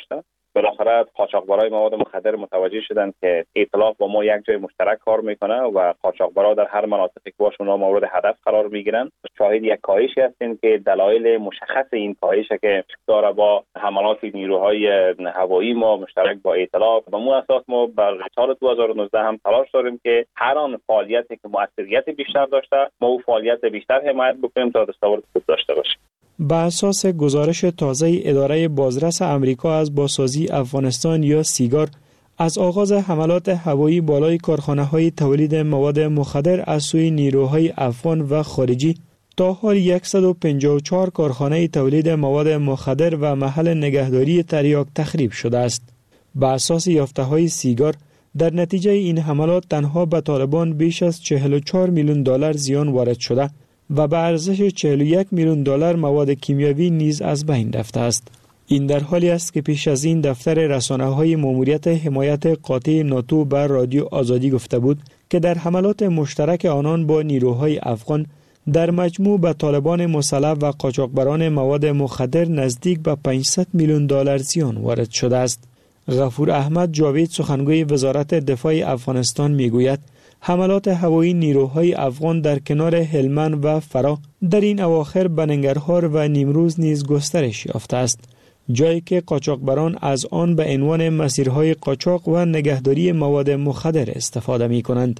بالاخره قاچاقبرای مواد مخدر متوجه شدند که ائتلاف با ما یک جای مشترک کار میکنه و قاچاقبرا در هر مناطقی که باشون مورد هدف قرار میگیرن. شاهد یک کاهشی هستیم که دلایل مشخص این کاهش که داره با حملات نیروهای هوایی ما مشترک با ائتلاف. و مو اساس ما بر سال 2019 هم تلاش داریم که هر آن فعالیتی که موثریت بیشتر داشته ما او فعالیت بیشتر حمایت بکنیم تا دستاورد خوب داشته باشیم. بر اساس گزارش تازه اداره بازرس امریکا از بازسازی افغانستان یا سیگار، از آغاز حملات هوایی بالای کارخانه‌های تولید مواد مخدر از سوی نیروهای افغان و خارجی، تا حال 154 کارخانه تولید مواد مخدر و محل نگهداری تریاک تخریب شده است. بر اساس یافته‌های سیگار، در نتیجه این حملات تنها به طالبان بیش از 44 میلیون دلار زیان وارد شده و به ارزش 41 میلیون دلار مواد کیمیاوی نیز از بین رفته است. این در حالی است که پیش از این دفتر رسانه‌های ماموریت حمایت قاطع ناتو بر رادیو آزادی گفته بود که در حملات مشترک آنان با نیروهای افغان در مجموع به طالبان مسلح و قاچاقبران مواد مخدر نزدیک به 500 میلیون دلار زیان وارد شده است. غفور احمد جاوید سخنگوی وزارت دفاع افغانستان میگوید حملات هوایی نیروهای افغان در کنار هلمند و فرا در این اواخر به ننگرهار و نیمروز نیز گسترش یافته است، جایی که قاچاقبران از آن به عنوان مسیرهای قاچاق و نگهداری مواد مخدر استفاده می کنند.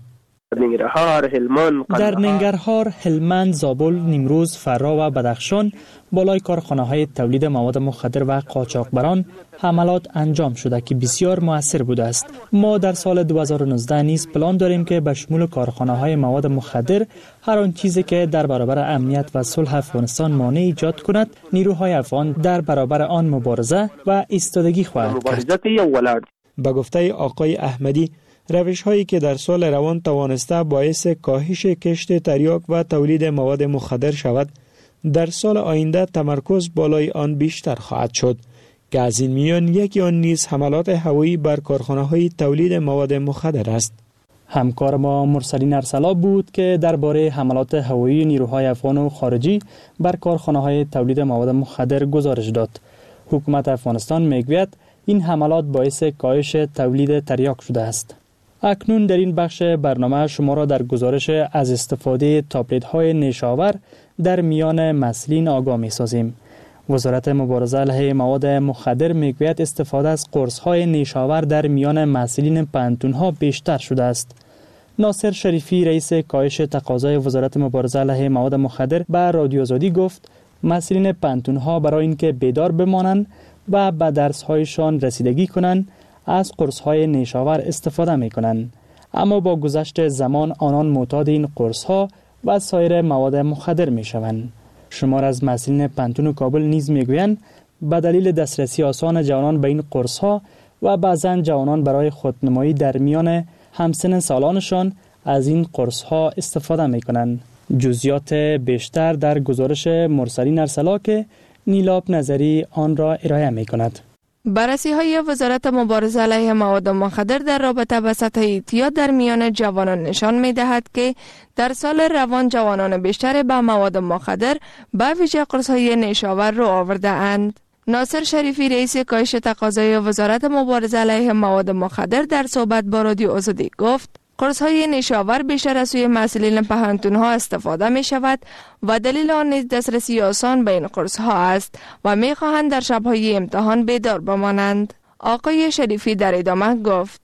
در ننگرهار، هلمند، زابل، نیمروز، فرا و بدخشان بالای کارخانه‌های تولید مواد مخدر و قاچاقبران حملات انجام شده که بسیار مؤثر بوده است. ما در سال 2019 نیز پلان داریم که به شمول کارخانه‌های مواد مخدر هر آن چیزی که در برابر امنیت و صلح افغانستان مانع ایجاد کند، نیروهای افغان در برابر آن مبارزه و ایستادگی خواهند کرد. به گفته آقای احمدی، روش هایی که در سال روان توانسته باعث کاهش کشت تریاک و تولید مواد مخدر شود، در سال آینده تمرکز بالای آن بیشتر خواهد شد که از این میان یکی آن نیز حملات هوایی بر کارخانه های تولید مواد مخدر است. همکار ما مرسلین ارسلا بود که درباره حملات هوایی نیروهای افغان و خارجی بر کارخانه های تولید مواد مخدر گزارش داد. حکومت افغانستان میگوید این حملات باعث کاهش تولید تریاک شده است. اکنون در این بخش برنامه شما را در گزارش از استفاده تابلت های نیشاور در میان مسئولین آگاه می سازیم. وزارت مبارزه علیه مواد مخدر میگوید استفاده از قرص های نیشاور در میان مسئولین پانتون ها بیشتر شده است. ناصر شریفی رئیس کاهش تقاضای وزارت مبارزه علیه مواد مخدر به رادیو آزادی گفت مسئولین پانتون ها برای اینکه بیدار بمانند و به درس هایشان رسیدگی کنند از قرص های نیشاور استفاده می کنند، اما با گذشت زمان آنان معتاد این قرص ها و سایر مواد مخدر می شوند. شمار از مسئولین پانتون کابل نیز می گویند به دلیل دسترسی آسان جوانان به این قرص ها و بعضا جوانان برای خودنمایی در میان همسن سالانشان از این قرص ها استفاده می کنند. جزئیات بیشتر در گزارش مرسلین ارسلا که نیلاب نظری آن را ارائه می کند. بررسی های وزارت مبارزه علیه مواد مخدر در رابطه با سطح اعتیاد در میان جوانان نشان می دهد که در سال روان جوانان بیشتر به مواد مخدر به ویژه قرص های نیشاور رو آورده اند. ناصر شریفی رئیس کاهش تقاضای وزارت مبارزه علیه مواد مخدر در صحبت با رادیو آزادی گفت قرص های نیشاور بیشتر از سوی مسئولین پانتون ها استفاده می شود و دلیل آن نیز دسترسی آسان به این قرص ها است و می خواهند در شبهای امتحان بیدار بمانند. آقای شریفی در ادامه گفت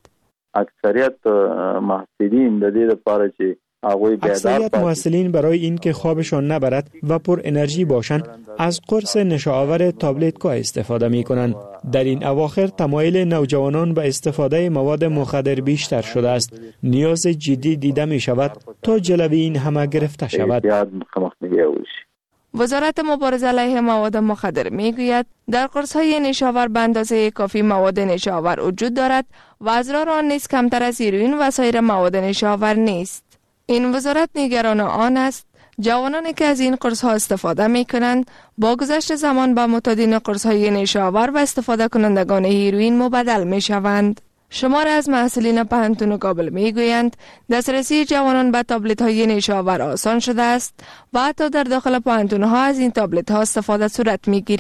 اکثریت محصولین در دې لپاره چې اکثریت محصلین برای اینکه خوابشان نبرد و پر انرژی باشند از قرص نشاور تابلت‌ها استفاده می کنند. در این اواخر تمایل نوجوانان به استفاده مواد مخدر بیشتر شده است. نیاز جدی دیده می شود تا جلوی این همه گرفته شود. وزارت مبارزه علیه مواد مخدر می گوید در قرص های نیشاور به اندازه کافی مواد نیشاور وجود دارد و اضرار آن نیز کمتر از هیروئین و سایر مواد نیشاور نیست. این وزارت نگران آن است جوانانی که از این قرص ها استفاده می کنند با گذشت زمان به معتادین قرص های نیشاور و استفاده کنندگان هیروئین مبدل می شوند. شمار از محصولین پانتون کابل می گویند دسترسی جوانان به تابلت های نیشاور آسان شده است و حتی در داخل پانتون ها از این تابلت ها استفاده صورت می گیرد.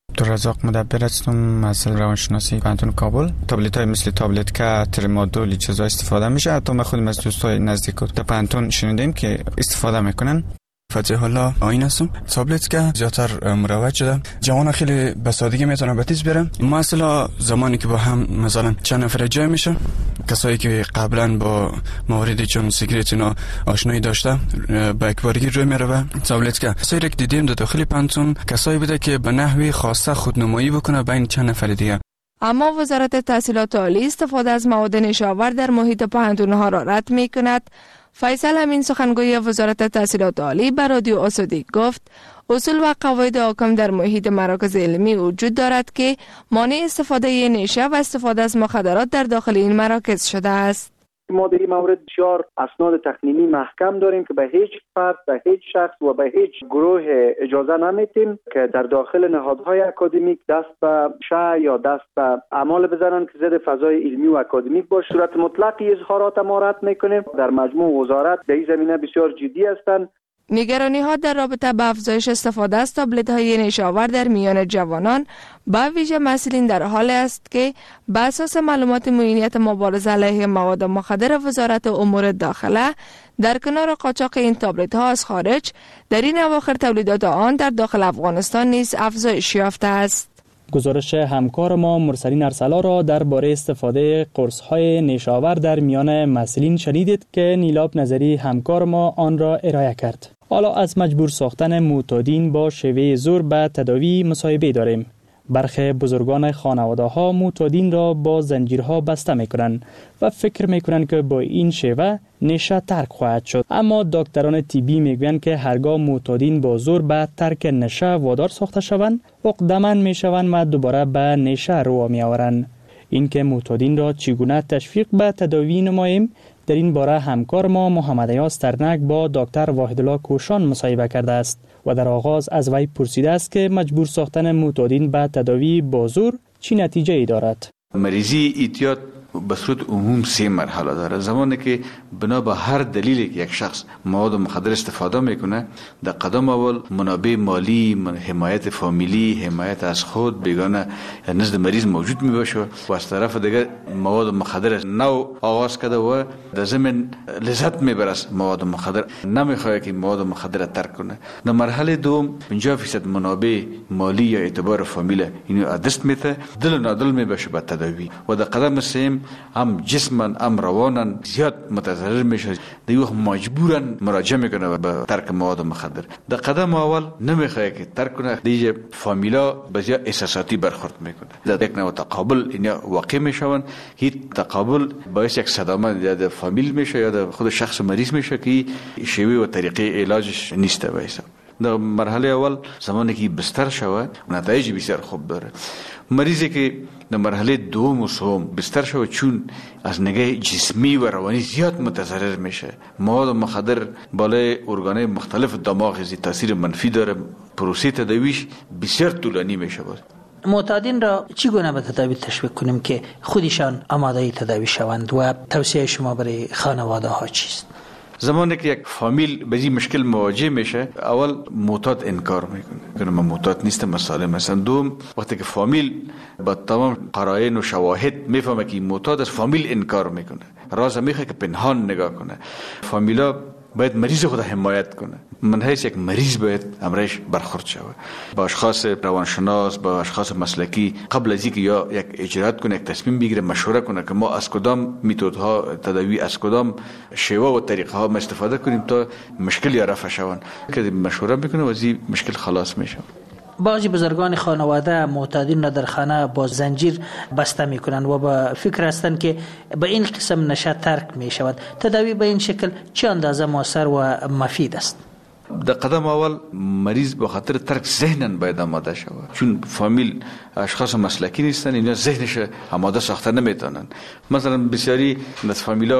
عبدالرزاق مدبر هستم از روانشناسی پانتون کابل. تابلت های مثل تابلت که ترمادول چیزا استفاده میشه. حتی ما خودم از دوستای نزدیک در پانتون شنیدیم که استفاده میکنن. فتح الله آین هستم. تابلت که زیادتر مروج شده، جوان خیلی به سادگی میتونه به تیز بره. مثلا زمانی که با هم مثلا چند نفر جای میشه، کسایی که قبلا با مواردی چون سیگریت اینا آشنایی داشته با اکبارگی روی میره. تابلت که کسایی که دیدیم در داخل پانتون کسایی بوده که به نحوی خاصه خودنمایی بکنه بین چند نفر دیگه. اما وزارت تحصیلات عالی استفاده از مواد نشاور در محیط پانتون‌ها را رد می‌کند. فیصل امین سخنگوی وزارت تحصیلات عالی به رادیو آزادی گفت اصول و قواعد حاکم در محیط مراکز علمی وجود دارد که مانع استفاده نشه و استفاده از مخدرات در داخل این مراکز شده است. ما در این مورد بسیار اسناد تقنینی محکم داریم که به هیچ فرد، به هیچ شخص و به هیچ گروه اجازه نمیتیم که در داخل نهادهای اکادمیک دست به شع یا دست به اعمال بزنن که ضد فضای علمی و اکادمیک باشه. صورت مطلقی اظهارات ما رد میکنیم. در مجموع وزارت در این زمینه بسیار جدی هستند. نگرانی ها در رابطه با افزایش استفاده از تابلت های نشاور در میان جوانان به ویژه مسئولین در حال است که بر اساس معلومات معینیت مبارزه علیه مواد مخدر وزارت امور داخله در کنار قاچاق این تابلت ها از خارج در این اواخر تولیدات آن در داخل افغانستان نیز افزایش یافته است. گزارش همکار ما مرسلین ارسلا را درباره استفاده قرص‌های نشاور در میان مسئولین شنیدید که نیلاب نظری همکار ما آن را ارائه کرد. حالا از مجبور ساختن معتادین با شیوه زور به تداوی مصاحبه داریم. برخی بزرگان خانواده ها معتادین را با زنجیرها بسته میکنند و فکر میکنند که با این شیوه نشه ترک خواهد شد. اما دکتران طبی میگویند که هرگاه معتادین با زور به ترک نشه وادار ساخته شوند، عقده‌مند میشوند و دوباره به نشه رو میآورند. اینکه معتادین را چگونه تشویق به تداوی نماییم، در این باره همکار ما محمد ایاز ترنک با دکتر واحدالله کوشان مصاحبه کرده است و در آغاز از وی پرسیده است که مجبور ساختن معتادین به تداوی با زور چی نتیجه ای دارد. مریضی اعتیاد به صورت عموم 3 مرحله داره. زمانی که بنا به هر دلیلی که یک شخص مواد مخدر استفاده میکنه، در قدم اول منابع مالی، حمایت فامیلی، حمایت از خود بیگانه نزد مریض موجود میباشه و از طرف دیگه مواد مخدر نو آغاز کرده و در ضمن لذت میبره از مواد مخدر، نمیخواد که مواد مخدر ترک کنه. در مرحله دوم 50% منابع مالی یا اعتبار فامیل اینو دست میته، دل نادل میباشه به تداوی و در قدم سوم هم جسمن هم روانن زیاد متضرر میشه، دیگه مجبورن مراجعه میکنه به ترک مواد مخدر. در قدم اول نمیخواد که ترک کنه، دیگه فامیلا بسیار احساساتی برخورد میکنه، در یک نوع تقابل اینا واقع میشون که تقابل باعث یک صدمه یا فامیل میشه یا در خود شخص مریض میشه که شیوه و طریقه علاجش نیست. وایسا در مرحله اول زمانی که بستر شود نتایج بسیار خوب داره. مریضی که در مرحله دوم و سوم بستر شود چون از نگاه جسمی و روانی زیاد متضرر میشه، مواد مخدر بالای ارگانهای مختلف دماغ زی تاثیر منفی داره، پروسه تداویش بسیار طولانی میشه. معتادین را چگونه به تداوی تشویق کنیم که خودشان آماده تداوی شوند و توصیه شما برای خانواده ها چیست؟ زمانی که یک فامیل به این مشکل مواجه میشه، اول معتاد انکار میکنه، من معتاد نیستم، من سالم هستم. دوم وقتی که فامیل با تمام قرائن و شواهد میفهمه که معتاد است، فامیل انکار میکنه، راز میخواد که پنهان نگاه کنه. فامیلا باید مریض خود حمایت کنه. من حیث یک مریض باید امرش برخورد شود با اشخاص روانشناس، با اشخاص مسلکی، قبل از اینکه یا یک اجرات کنه، یک تصمیم بگیره، مشوره کنه که ما از کدام متدها تداوی، از کدام شیوه و طریقه ها ما استفاده کنیم تا مشکل یا رفع شون. که مشوره میکنه و از این مشکل خلاص میشه. بعضی بزرگان خانواده معتادین را در خانه با زنجیر بسته میکنند و با فکر هستند که به این قسم نشه ترک می شود. تداوی به این شکل چه اندازه موثر و مفید است؟ در قدم اول مریض به خاطر ترک ذهنن باید آماده شود، چون فامیل اشخاص مسلکی نیستن، اینا ذهنش آماده ساخته نمیتونن. مثلا بسیاری از فامیلا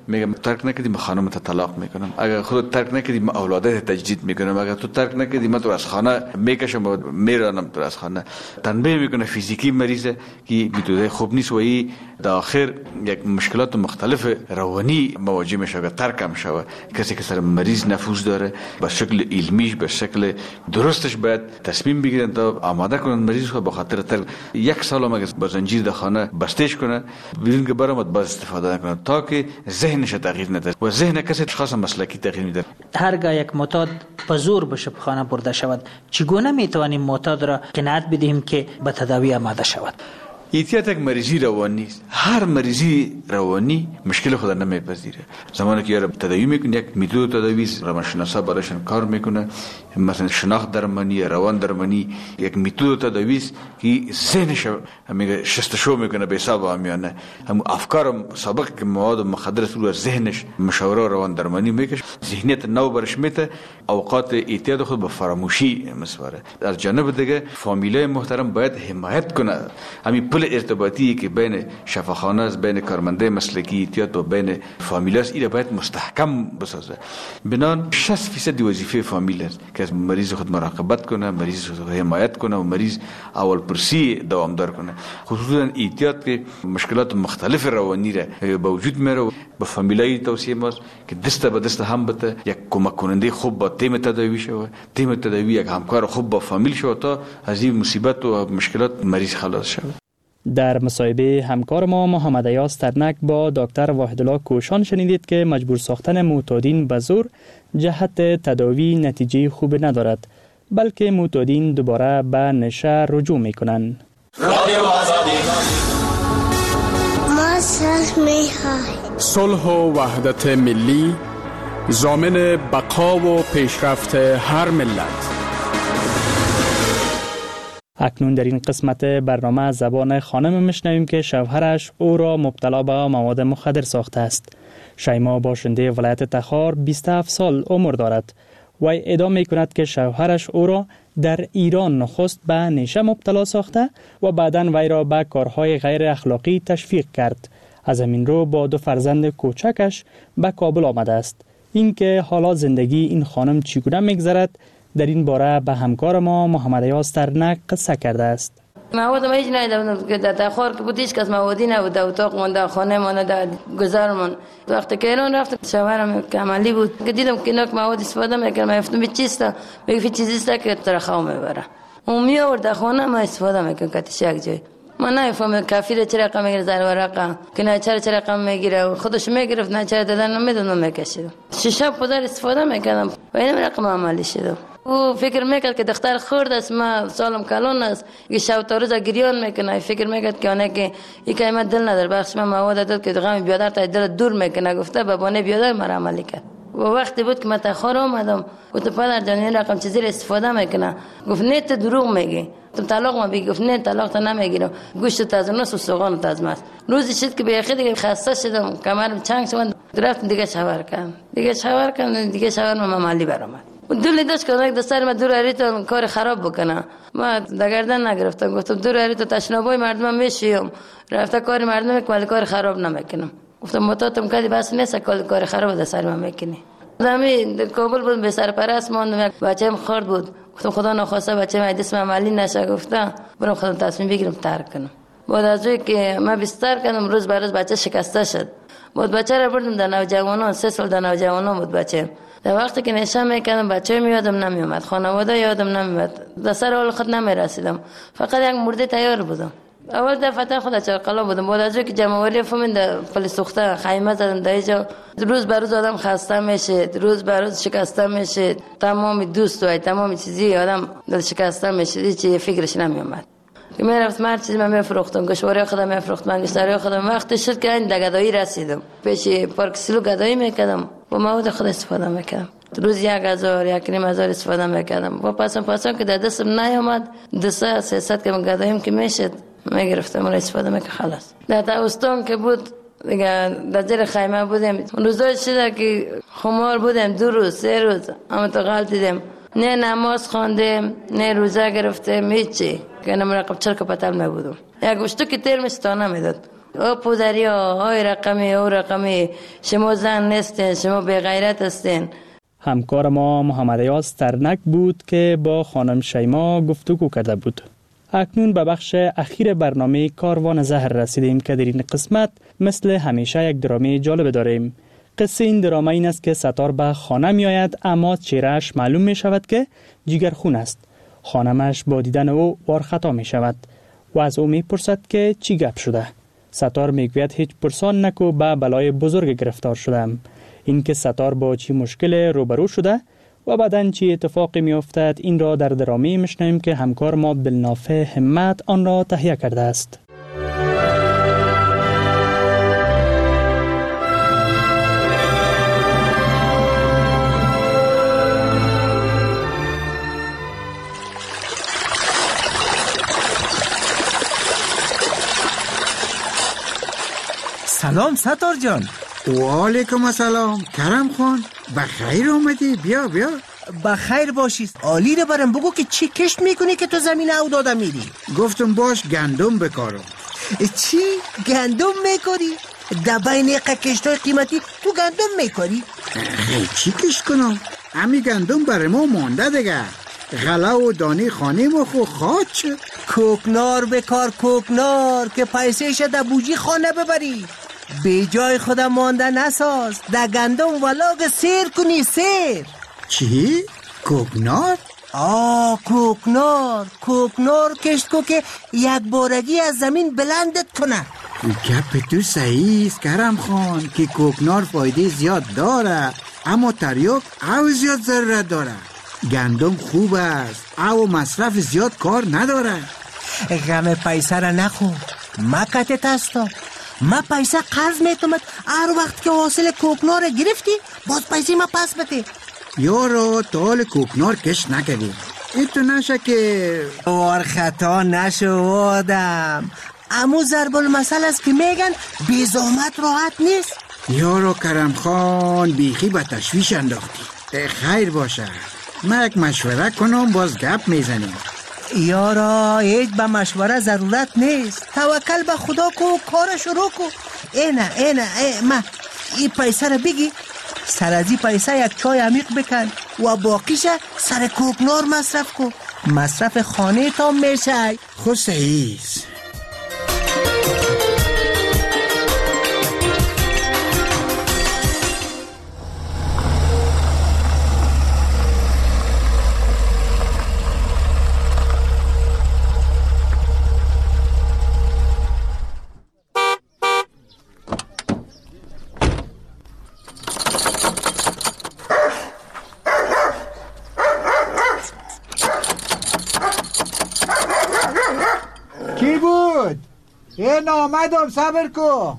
میگم ترک نکردی من خانم تا طلاق میکنم، اگر خود ترک نکردی من اولادت تجدید میکنم، اگر تو ترک نکردی من تو از خانه میکشم و میرانم تو از خانه. تنبیه میکنه فیزیکی مریض که میتونه خوب نیست و این در آخر یک مشکلات مختلف روانی مواجه میشه که ترک هم شوه. کسی که سر مریض نفوذ داره به شکل علمیش به شکل درستش باید تصمیم بگیرن تا آماده کنن مریض خود به خاطر ترک. یک سال هم اگر با زنجیر در خانه بستش کنه بیرون که برامد باز استفاده نکنه تا که ذهنش تغییر نده و ذهن کسی خاص مسلکی تغییر میده. هرگاه یک معتاد به زور به شفاخانه برده شود چگونه میتوانیم معتاد را قناعت بدهیم که به تداوی آماده شود؟ ایتیات یک مریضی روانی است. هر مریضی روانی مشکل خود نمیپذیره. زمانی که یارو تداوی میکنه یک میتود تداوی روانشناسا براشون کار میکنه، مثلا شناخت درمانی، روان درمانی، یک میتود تداوی است که ذهنش میگه شستشو میکنه به حساب آمیانه. هم افکار سابق که مواد مخدر رو ذهنش مشاوره روان درمانی میکشه، ذهنیت نو برش میته، اوقات ایتیاد خود به فراموشی مسپاره. از جانب دیگه فامیلای محترم باید حمایت کنه. همین پل ارتباطی که بین شفاخانه است، بین کارمنده مسلکی ایتیاد و بین فامیل است، این باید مستحکم بسازه. بنان 60% وظیفه فامیل است که از مریض خود مراقبت کنه، مریض خود حمایت کنه و مریض اول پرسی دوامدار کنه. خصوصا ایتیاد که مشکلات مختلف روانی را به وجود میاره، به فامیلای توصیه ماست که دست به دست هم بده، یک کمک کننده خوب با تیم تداوی شود، تیم تداوی یک همکار خوب با فامیل شود تا از این مصیبت و مشکلات مریض خلاص شود. در مصاحبه همکار ما محمد ایاز ترنک با دکتر واحدالله کوشان شنیدید که مجبور ساختن معتادین به زور جهت تداوی نتیجه خوب ندارد، بلکه معتادین دوباره به نشه رجوع میکنند. صلح و وحدت ملی ضامن بقا و پیشرفت هر ملت. اکنون در این قسمت برنامه از زبان خانم میشنویم که شوهرش او را مبتلا به مواد مخدر ساخته است. شیما باشنده ولایت تخار 27 سال عمر دارد. وی ادعا میکند که شوهرش او را در ایران نخست به نشه مبتلا ساخته و بعداً وی را به کارهای غیر اخلاقی تشویق کرد. از همین رو با 2 فرزند کوچکش به کابل آمده است. اینکه حالا زندگی این خانم چگونه میگذرد در این باره به همکار ما محمد ایاز ترنک قصه کرده است. مواد ما هیچ ندیدم که در تخار که بود هیچ کس موادی نبود، در اتاق من در خانه من در گذر من. وقتی که ایران رفتم شوهرم که عملی بود که دیدم که اینا مواد استفاده میکنم، من گفتم چیست؟ میگه چیزی است که ترخو میبره. اون میآورد در خانه ما استفاده میکنم کاتش یک جای. من نمیفهمم کافیر چه رقم میگیره زر ورقه که نه چه رقم میگیره، خودش میگرفت نه چه دادن نمیدونم میکشید. شیشه پودر استفاده میکردم و این رقم عملی شد. او فکر میکرد که دختر خورد است، ما سالم کلون است، یه شب تا روز گریان میکنه. فکر میکرد که اونه که این که من دل نداره بخش من مواد داد که غم بیادر تا دل دور میکنه. گفته بابانه بیادر مرا عملی کرد. و وقتی بود که من تخار اومدم گفت پدر جان این رقم چیزی رو استفاده میکنه. گفت نه تو دروغ میگی، تو طلاق ما بگی. گفت نه طلاق تا نمیگیرم، گوشت تازه نس و سوغان تازه است. روزی شد که به یخی دیگه خسته شدم، کمرم چنگ شد، رفتم دیگه شاور کردم. دیگه شاور من عملی برآمد. دل داشت که دستار ما دور اریتو کار خراب بکنه. ما دگردن نگرفتم، گفتم دور اریتو تشنابای مردم میشیم، رفته کار مردم میکنم کار خراب نمیکنم. گفتم متاتم کدی بس نیست کار خراب دستار ما میکنی. دمی کابل بود به سرپرست ماندم، بچه‌م خرد بود. گفتم خدا نخواسته بچه‌م دست عملی نشه، گفتم برام خودم تصمیم بگیرم ترک کنم. بعد از اینکه ما بستر کردم روز به روز بچه شکسته شد. بعد بچه را بردم در نوجوانان، 3 سال در نوجوانان بود بچه. در وقتی که نشه میکردم بچه میادم نمیومد، خانواده یادم نمیاد، در سر حال خود نمیرسیدم، فقط یک مرده تیار بودم. اول دفعه خود چرقلا بودم. بعد از اینکه جمعوری فهمیدم در پل سوخته خیمه زدم در اینجا، روز به روز آدم خسته میشه، روز به روز شکسته میشه، تمام دوست و تمام چیزی آدم دل شکسته میشه، هیچ فکرش نمیومد. که میرفت هر چیز من میفروختم، گوشواره خودم میفروختم، انگشتری خودم. وقتی شد که این دگدایی رسیدم، پیش پارک سیلو گدایی میکردم و مواد خود استفاده میکردم. روز 1000 1000 استفاده میکردم و پاسم که در دستم نیامد 200-300 که من گداییم که میشد میگرفتم و استفاده میکردم. خلاص در تاوستان که بود دیگه در زیر خیمه بودیم، روزای شده که خمار بودیم 2 روز 3 روز اما تو غلطیدیم، نه نماز خواندیم نه روزه گرفتیم هیچی که نمرقب چرک پتل میبودم. یک گوشتو که تیل مستانه میداد او پودریا های رقمی او رقمی، شما زن نیستین، شما بی غیرت هستین. همکار ما محمد ایاز ترنک بود که با خانم شیما گفتگو کرده بود. اکنون به بخش اخیر برنامه کاروان زهر رسیدیم که در این قسمت مثل همیشه یک درامه جالب داریم. قصه این درامه این است که ستار به خانه می آید اما چهرهش معلوم می شود که جگرخون است. خانمش با دیدن او وارخطا می شود و از او می پرسد که چی گپ شده. ستار می گوید هیچ پرسان نکو، به بلای بزرگ گرفتار شدم. این که ستار با چی مشکل روبرو شده و بعداً چی اتفاقی می افتد این را در درامه میشنویم که همکار ما بالنافع همت آن را تهیه کرده است. سلام ستار جان. و علیکم السلام کرم خان، بخیر اومدی. بیا بخیر باشی. عالی رو برم بگو که چی کشت میکنی که تو زمین او داده میری؟ گفتم باش گندم بکارم. چی؟ گندم میکاری؟ در بین کشتای قیمتی تو گندم میکاری؟ چی کشت کنم؟ همی گندم برای ما مانده دیگه. غله و دانی خانه ما خو خواد شد. کوکنار بکار، کوکنار که پیسهش در بوجی خانه ببری. به جای خودم مانده نساز، در گندم ولاگ سیر کنی. سیر چی؟ کوکنار؟ کوکنار کشت کو که یک بارگی از زمین بلندت کنه. گپ تو صحیح است کرم خان که کوکنار فایده زیاد داره، اما تریاک او زیاد ضرورت داره. گندم خوب است، او مصرف زیاد کار نداره. غم پیسه را نخو، مکتت هستا. ما پیسه قرض میتومد، هر وقت که حاصل کوکنار گرفتی باز پیسه ما پس بده. یارو تال کوکنار کش نکردی، این تو نشه که خطا نشو آدم. امو ضرب المثل است که میگن بی زحمت راحت نیست. یارو کرم خان بیخی به تشویش انداختی. خیر باشه، من یک مشوره کنم باز گپ میزنیم. یارا هیچ به مشوره ضرورت نیست، توکل به خدا کو، کار شروع کو. ما این پیسه رو بگی، سر از این پیسه یک چای عمیق بکن و باقیش سر کوکنار مصرف کو. مصرف خانه تا میشه. خود صحیح است. کی بود؟ این آمدم، صبر کو.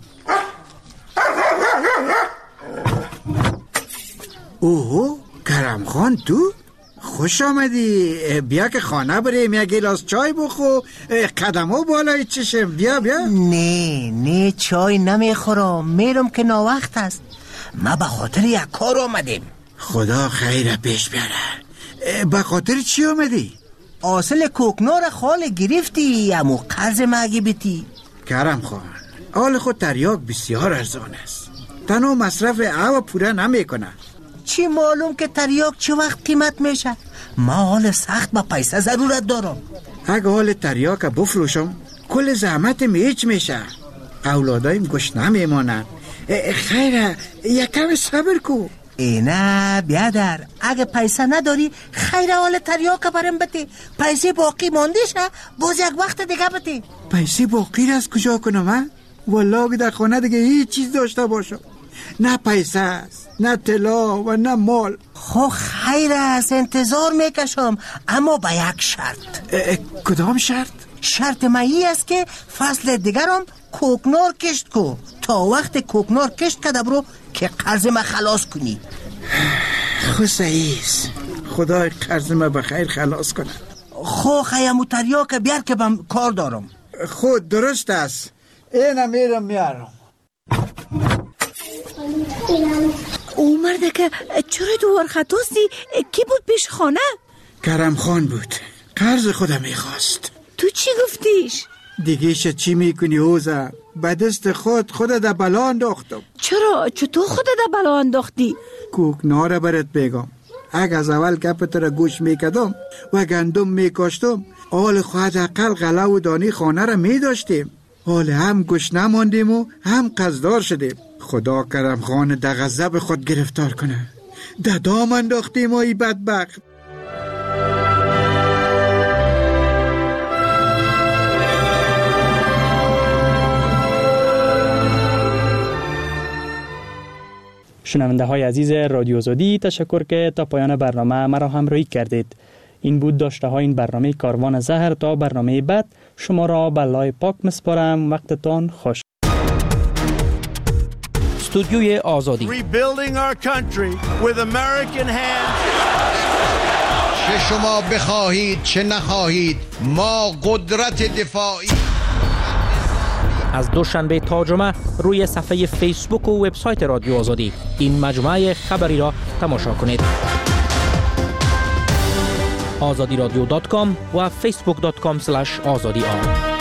اوه کرم خان تو؟ خوش آمدی. بیا که خانه بریم یک گلاس چای بخو، قدمو بالای چشم. بیا نه چای نمیخورم، میرم که ناوقت است. ما به خاطر یک کار آمدیم. خدا خیر پیش بیاره. به خاطر چی آمدی؟ حاصل کوکنار خال گرفتی، امو قرض مگی بیتی. کرم خان حال خود تریاک بسیار ارزان است، تنها مصرف او پوره نمیکنه. چی معلوم که تریاک چه وقت قیمت میشه؟ ما حال سخت با پیسه ضرورت دارم. اگه حال تریاک بفروشم کل زحمتم هیچ میشه، اولادایم گوش نمیمانن. خیره یکم صبر کو. نه بیادر، اگه پیسه نداری خیر حال تریاک برم بده. پیسه باقی مانده شه باز یک وقت دیگه بده. پیسه باقی را از کجا کنم؟ والله در خانه دیگه هیچ چیز داشته باشم، نه پیسه است، نه طلا و نه مال. خو خیر است، انتظار میکشم، اما با یک شرط. کدام شرط؟ شرط مایی است که فصل دیگرم کوکنار کشت کو، تا وقت کوکنار کشت کده برو که قرض ما خلاص کنی. خو صحیح است، خدا قرض ما بخیر خلاص کنه. خو خیمو تریاک بیار که بم کار دارم. خود درست است، اینم میرم میارم. او مرده که چرا دوار خطاستی؟ کی بود پیش خانه؟ کرم خان بود، قرض خودم میخواست. تو چی گفتیش؟ دیگه چی میکنی اوزا؟ به دست خود در بلا انداختم. چطور خودت در بلا انداختی؟ کوکنار برات بگم. اگه از اول گپت را گوش میکدم و گندم میکاشتم، حال خواهد اقل غله و دانی خانه را میداشتیم. حال هم گوش نماندیم و هم قصدار شدیم. خدا کرم خان در غضب خود گرفتار کنه. در دام انداختیم و ای بدبخت. شنونده های عزیز رادیو آزادی، تشکر که تا پایان برنامه مرا همراهی کردید. این بود داشته های این برنامه کاروان زهر. تا برنامه بعد شما را به لای پاک مسپارم. وقتتان خوش. استودیوی آزادی. Rebuilding our country with American hands. چه شما بخواهید چه نخواهید، ما قدرت دفاعی. از دوشنبه تا جمعه روی صفحه فیسبوک و وبسایت رادیو آزادی این مجموعه خبری را تماشا کنید. azadiradyo.com و facebook.com/azadi